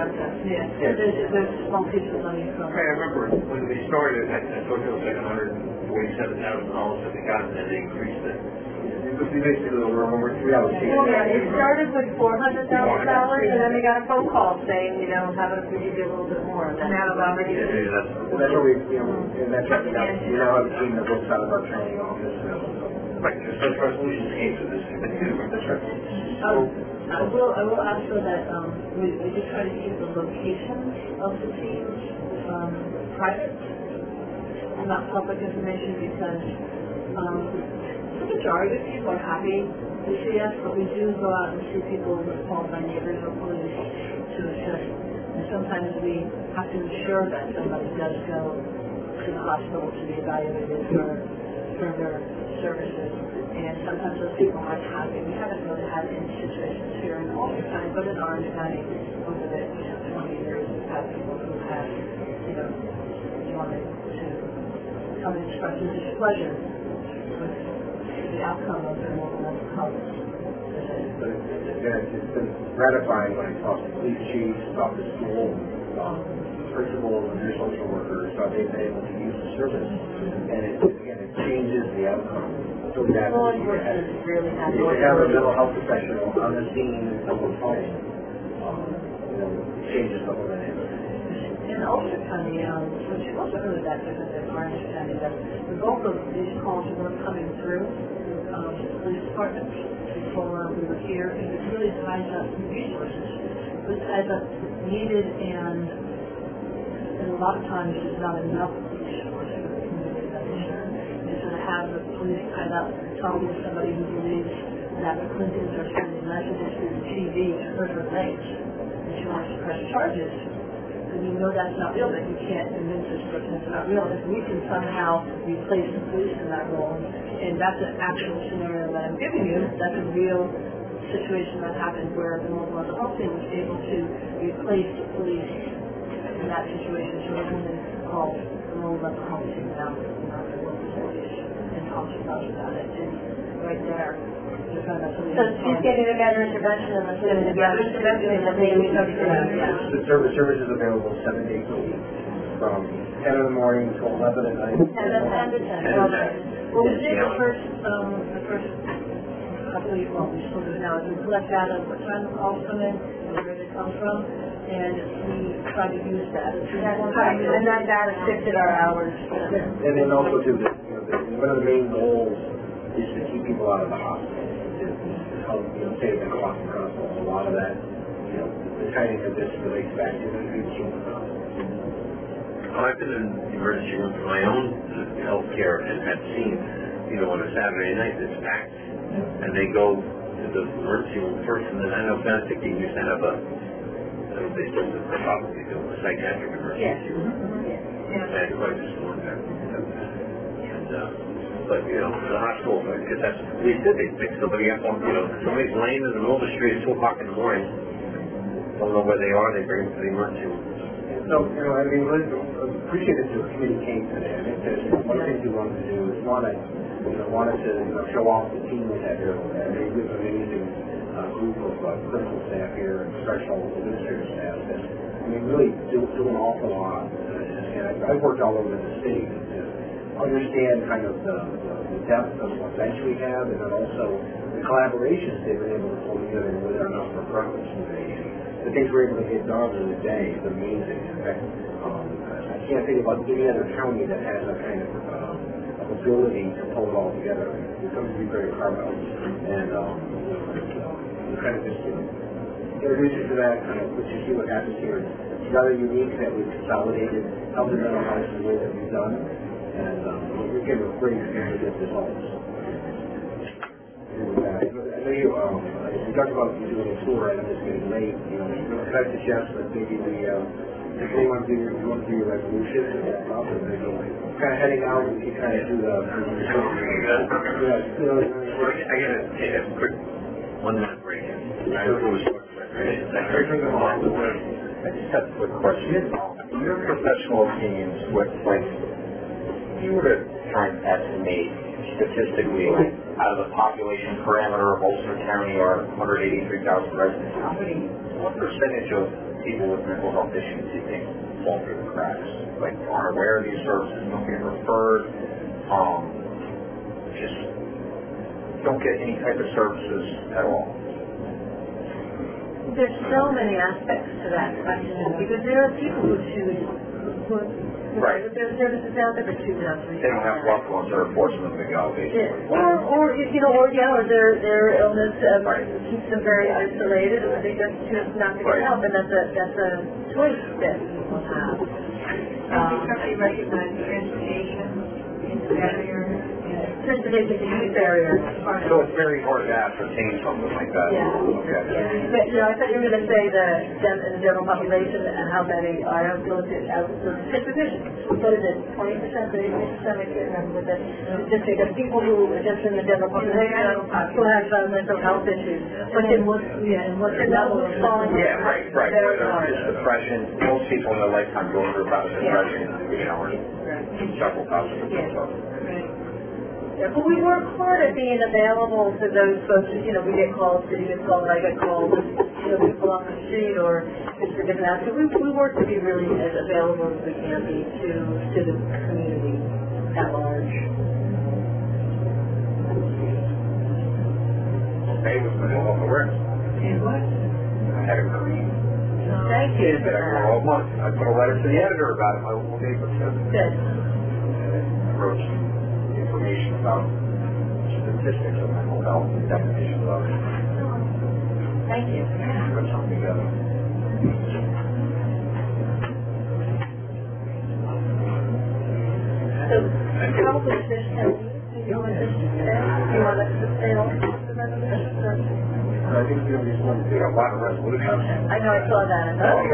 there's small piece of money from. I remember when we started, I thought it was like $147,000 that they got, and then they increased it. We basically reallocated. Well, yeah, it started with $400,000, and then they got a phone call saying, how about if we give a little bit more? And now about That's what we, and that's what we now have a team that looks out of our training office. Right, there's no resolutions came to this. That's right. I will ask so that we just try to keep the location of the teams private, not public information, because the majority of people are happy to see us, but we do go out and see people who are called by neighbors or police to assist. And sometimes we have to ensure that somebody does go to the hospital to be evaluated for further services. And sometimes those people aren't happy. We haven't really had any situations here in Ulster County, but in Orange County over the 20 years, we've had people who have, wanted to come and express their displeasure with the outcome of their local mental health. But it's been gratifying when I talk to police chiefs, talk to school principals and their social workers, how they've been able to use the service. And it changes the outcome. So that law enforcement really has if you have a mental health professional on the scene and someone's fighting, it changes the whole dynamic. In Ulster County, which wasn't really that different than Orange County, that the bulk of these calls were coming through police departments. wonderful we were here, and it really ties up resources. It ties up needed, and a lot of times there's not enough resources for the community that is there. And so to have the police tied up talking to somebody who believes that the Clintons are sending messages through the TV to hurt her legs, and she wants to press charges, and you know that's not real, that you can't convince this person it's not real. If we can somehow replace the police in that role, and that's an actual scenario that I'm giving you, that's a real situation that happened where the Mobile Mental Health Team was able to replace the police in that situation. So the woman called the Mobile Mental Health Team down to the local police and talked to us about it. And right there, we found out something. So she's getting a better intervention and let's get a better intervention and then maybe we talk to them. The service is available 7 days a week, from 10 in the morning to 11 at night. 10 to 10. Well, we did the first couple of years, well, we still do now, is we collect data of what time the calls come in and where they come from, and we try to use that. And that data shifted our hours. And then also too, one of the main goals is to keep people out of the hospital, to help, save the cost of hospitals. A lot of that, the timing of this relates back to the human hospital. I've been in the emergency room for my own health care and have seen, on a Saturday night it's packed, and they go to the emergency room first, and then I know Benedictine used to have they still probably do a psychiatric emergency room. I had quite a storm there. But, the hospital, because that's what the police did, they pick somebody up on, somebody's laying in the middle of the street at 2 o'clock in the morning, don't know where they are, they bring them to the emergency room. So, appreciate that the committee came today. I think there's one of the things we wanted to do is wanted to show off the team we have here. We have an amazing group of clinical staff here and professional administrative staff that, really do an awful lot. And I've worked all over the state to understand kind of the depth of what bench we have, and then also the collaborations they've been able to pull together with our not-for-profit community. The things we're able to get done in a day is amazing. In fact, I can't think about any other county that has a kind of ability to pull it all together. It comes to be very Carmel. And kind of just introduce you to that, kind of let you see what happens here. It's rather unique that we've consolidated health and mental health the way that we've done. And we're getting great results. And, I know you talked about you doing a tour, and I'm just getting late. Could I suggest that maybe if you want to do your resolution, kind of heading out, we can kind of do the. I gotta take a quick 1 minute break. I just have a quick question. Your professional opinions, if you were to try and estimate statistically, out of the population parameter of Ulster County, our 183,000 residents, what percentage of people with mental health issues do you think fall through the cracks? Aren't aware of these services, don't get referred, just don't get any type of services at all? There's so many aspects to that question, because there are people who choose, right. There are services out there that choose not to. They don't have loved ones that are forcing them to go, basically. Or their illness keeps them very isolated, or they just choose not to get help, and that's a choice that people have. Somebody recognize transportation is a barrier. Transportation is a huge barrier. So it's very hard to ascertain something like that. Yeah. Okay. But, I thought you were going to say the general population and how many are outdoors transportation. What is it, 20%, 30%? I can't remember the statistic of people who are just in the general population who have mental health issues. But then what's the level of falling? Yeah, right. Just depression. Most people in their lifetime go through about a depression, or several thousand of Yeah, but we work hard at being available to those folks. We get calls, City gets called, I get called, people on the street or just for different aspects. We work to be really as available as we can be to the community at large. Hey, with mental health awareness. And what? I had a career. Thank you. I put a letter to the editor about it. My local paper said. Good. I wrote some information about the statistics of mental health and definitions of it. Thank you. Put something together. So, how was this held? Do you want this to stay? Do you want it to stay on the resolution? I think we just want to do a lot of resolutions. I know, I saw that.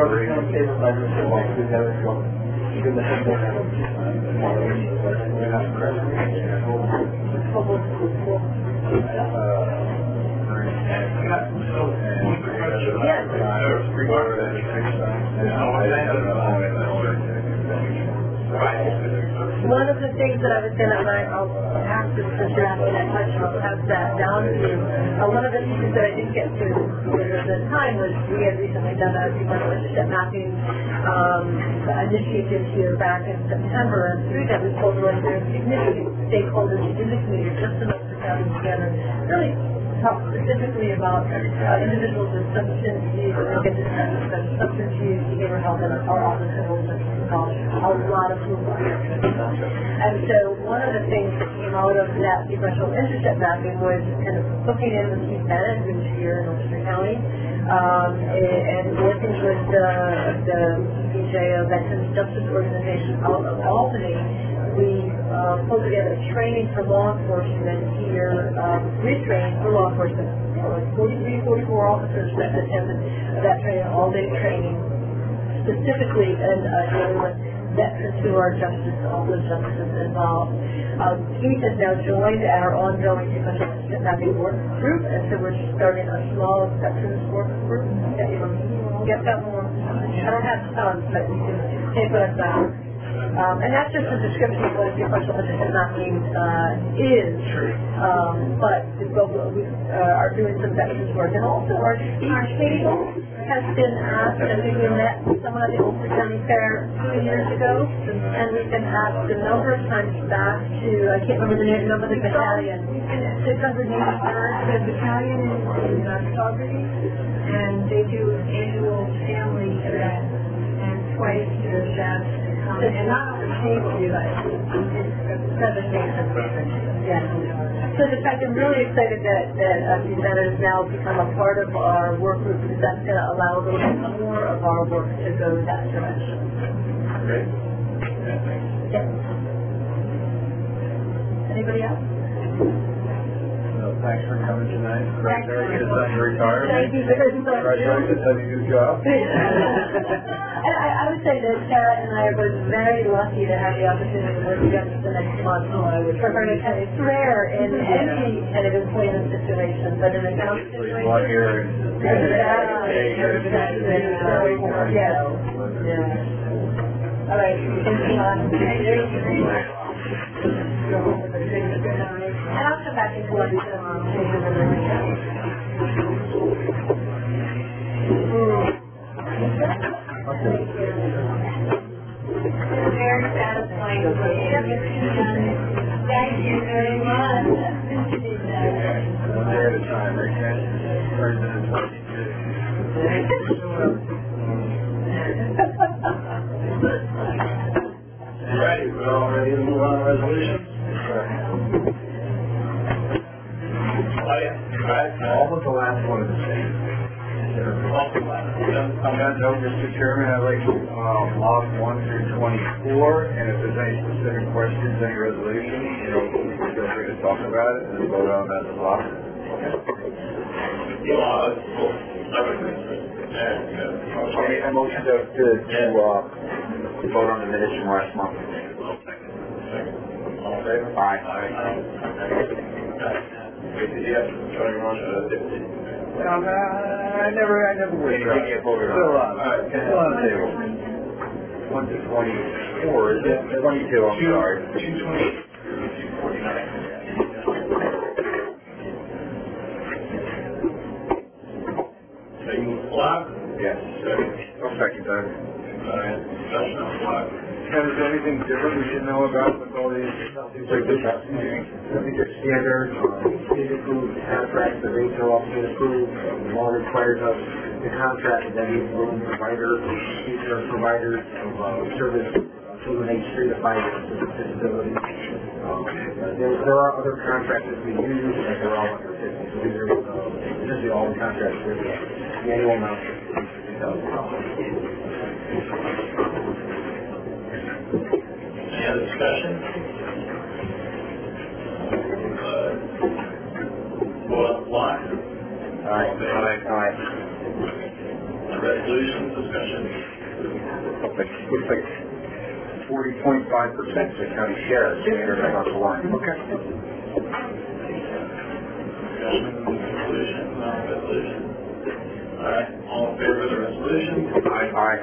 Even the simple we're not present. One of the things that I was going to, I'll ask this since you're asking that question, I'll pass that down to you. One of the things that I didn't get to at the time was we had recently done a relationship mapping initiative here back in September, and through that we pulled together significant stakeholders in the community just to look together and really talk specifically about individuals with substance use, substance use, behavioral health, and our office of a lot of whom are. And so one of the things that came out of that sequential intercept mapping was kind of looking in with Keith Bennett, who's here in Ulster County, and working with the BJ Veterans Justice Organization out of Albany. We pulled together training for law enforcement here, retraining for law enforcement, 43, 44 officers that attended that training, all-day training, specifically and dealing with veterans who are justice, all those justices involved. Keith has now joined our ongoing sequential incident mapping work group, and so we're starting a small veterans work group that you will get that more. I don't have tons, but you can take what I've done. And that's just a description of what a sequential incident mapping is. But we are doing some veterans work. And also our table has been asked, I think we met someone at the Ulster County Fair 2 years ago, and we've been asked a number of times back to, I can't remember the name of the battalion, 683rd, the battalion in Saugerty, and they do an annual family event, and twice the chefs, and not on the table, but it's 7 days of yeah. So in fact, I'm really excited that that has now become a part of our work group, because that's going to allow a little bit more of our work to go that direction. Great. Yeah. Anybody else? Thanks for coming tonight. Very good time to retire. Thank you very much. Congratulations on your new job. And I would say that Sarah and I are both very lucky to have the opportunity to work together for the next month. For her to kind of, it's rare in any kind of employment situation, but in a county situation. 1 year. Yeah. All right. Thank you. And I'll come back and collect very satisfying. Thank you very much. One day at a time, right, Ken? 30 minutes, 22. Ready? We're all ready to move on to resolutions? Almost the last one of the same. On that note, Mr. Chairman, I'd like to log 1 through 24, and if there's any specific questions, any resolutions, feel free to talk about it and vote on that block. A motion to vote on the minutes from last month. All in favor? Aye. I never would. Still on the table. 1 to 24, is it? 22, I'm sorry. 220. Yes. I'll second that. Ken, is there anything different we should know about with all these standards, state approved contracts that rates are often approved, the law requires us to contract with any room provider, these are providers of service children aged 3 to 5 years with disabilities. There are other contractors we use, but they're all under 50. So these are essentially all the contracts with the annual amount of $50,000. Any other discussion? Why? Aye. Resolution discussion. Looks like 40.5% of the county share is standard across the line. Okay. Discussion, resolution, non-resolution. All right, all in favor of the resolution? Aye.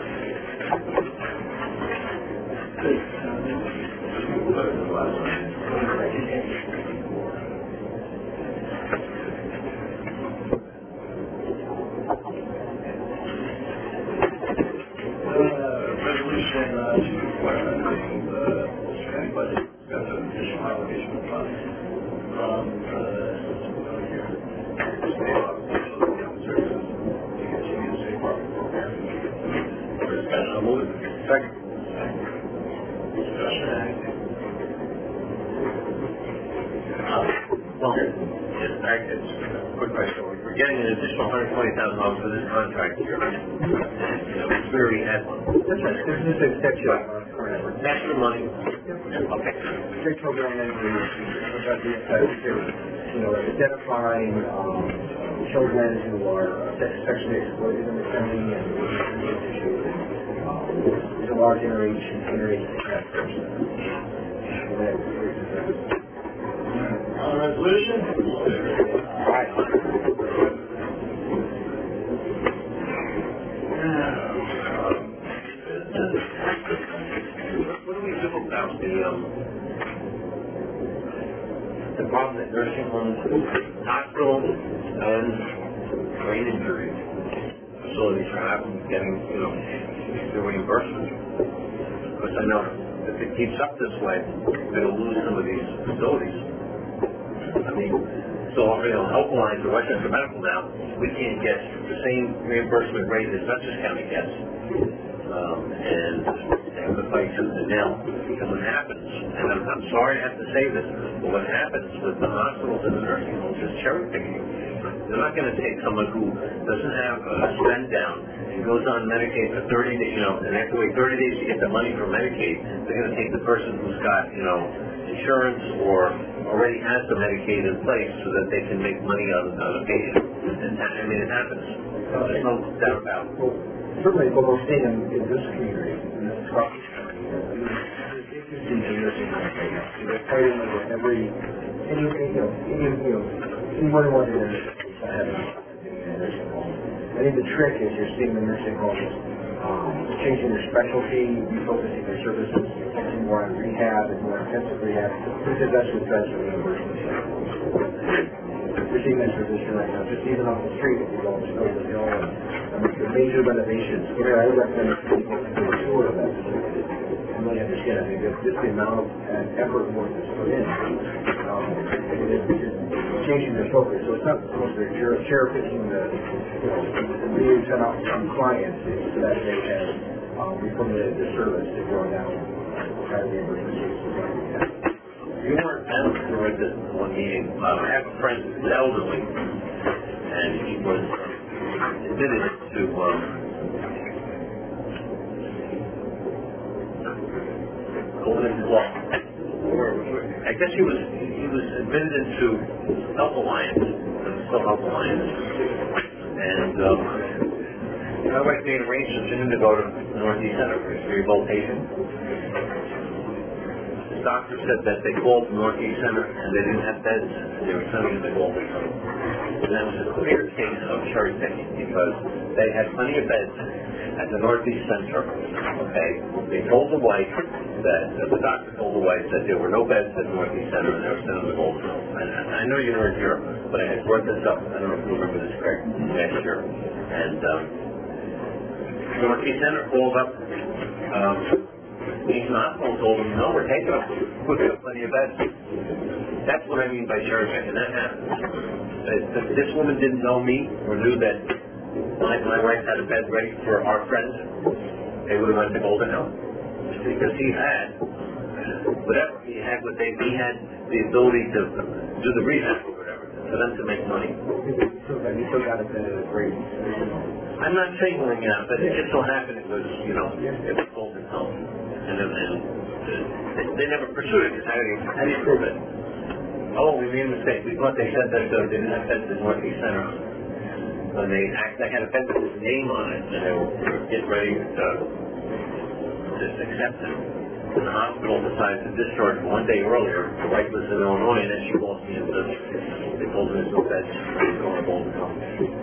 Resolution to require the county budget, got an additional allocation of funds from state office of human services to continue the state parking program. For discussion, I'll move it. Second. Discussion, anything? Well, just a quick question. We're getting an additional $120,000 for this contract year. It's where we had one. That's right. This is extra. Extra money. Okay. State program identifying children who are sexually exploited in the county, and there's a large interracial person. On the resolution? What do we do about the problem that nursing homes, hospitals, and brain injury facilities are having getting, the reimbursement? Because I know if it keeps up this way, we're going to lose some of these facilities. I mean, so Health Alliance or Westchester Medical now, we can't get the same reimbursement rate as Dutchess County gets. And the fight tooth and nail. Because what happens, and I'm sorry I have to say this, but what happens with the hospitals and the nursing homes is cherry picking. They're not going to take someone who doesn't have a spend down and goes on Medicaid for 30 days, and they have to wait 30 days to get the money from Medicaid. They're going to take the person who's got, insurance or already has the Medicaid in place so that they can make money on a patient. And, I mean, it happens. There's no doubt about it. Well, certainly what we're seeing in this community, in this country, they're fighting over anyone wanting to have a nursing home. I think the trick is you're seeing the nursing homes changing their specialty, refocusing their services, focusing more on rehab and more intensive rehab, because that's what drives the reimbursement. We're seeing that transition right now, just even off the street if you go to Snowden Hill and the major renovations. I would recommend people to do a tour of that facility and really understand. I think that just the amount of effort and work that's put in, it's changing their focus. So it's not supposed to be cherry picking the leads and out some clients, it's so that they can reformulate the service to grow down kind of reimbursement cases. You weren't at this one meeting. I have a friend who's elderly, and he was admitted to I guess he was admitted into Health Alliance, still Health Alliance, and my wife made arrangements for him to go to Northeast Center for rehabilitation. The doctor said that they called Northeast Center and they didn't have beds. They were sending him to Golden Center. And that was a clear case of cherry picking because they had plenty of beds at the Northeast Center. Okay, they told the wife that the doctor told the wife that there were no beds at Northeast Center and they were sending them to Golden Center. And I know you weren't here, but I had brought this up. I don't know if you remember this, Greg, last year. And Northeast Center called up. Eastern Hospital told them, no, we're taking them. We've got plenty of beds. That's what I mean by cherry picking. That happens. If this woman didn't know me or knew that my wife had a bed ready for our friend, they would have went to Golden Hill. Because he had whatever. We had the ability to do the rehab or whatever, for them to make money. You still got a better grade. I'm not singling out, but it just so happened it was, it was Golden Home. And they never pursued it, because how do you prove it? Oh, we made a mistake. We thought they said that they didn't have fences Northeast Center. When they had a fence's name on it, and they were getting ready to just accept it. And the hospital decided to discharge her one day earlier. The wife was in Illinois, and then she calls me and says, they told her there's no beds, she's going to Golden Home.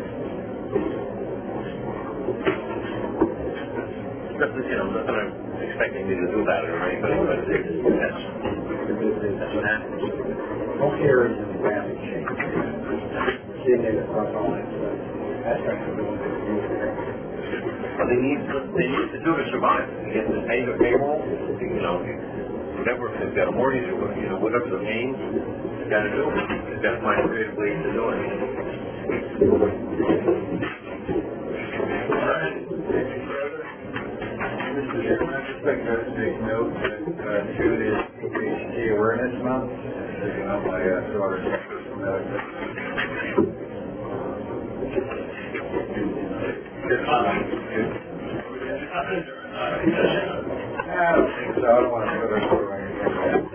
I'm not expecting me to do that or anything, but that's what happens. Healthcare is in rapid change. Seeing it across all aspects of the world. Well, they need to do to survive. They get to pay their payroll, whatever, if they've got a mortgage or whatever the pain, they've got to do it. They've got to find creative ways to do it. All right. Mr. Chairman, I'd just like to take note that June is HT Awareness Month, taken up by daughter's personal medical. I don't think so. I don't want to put her through anything.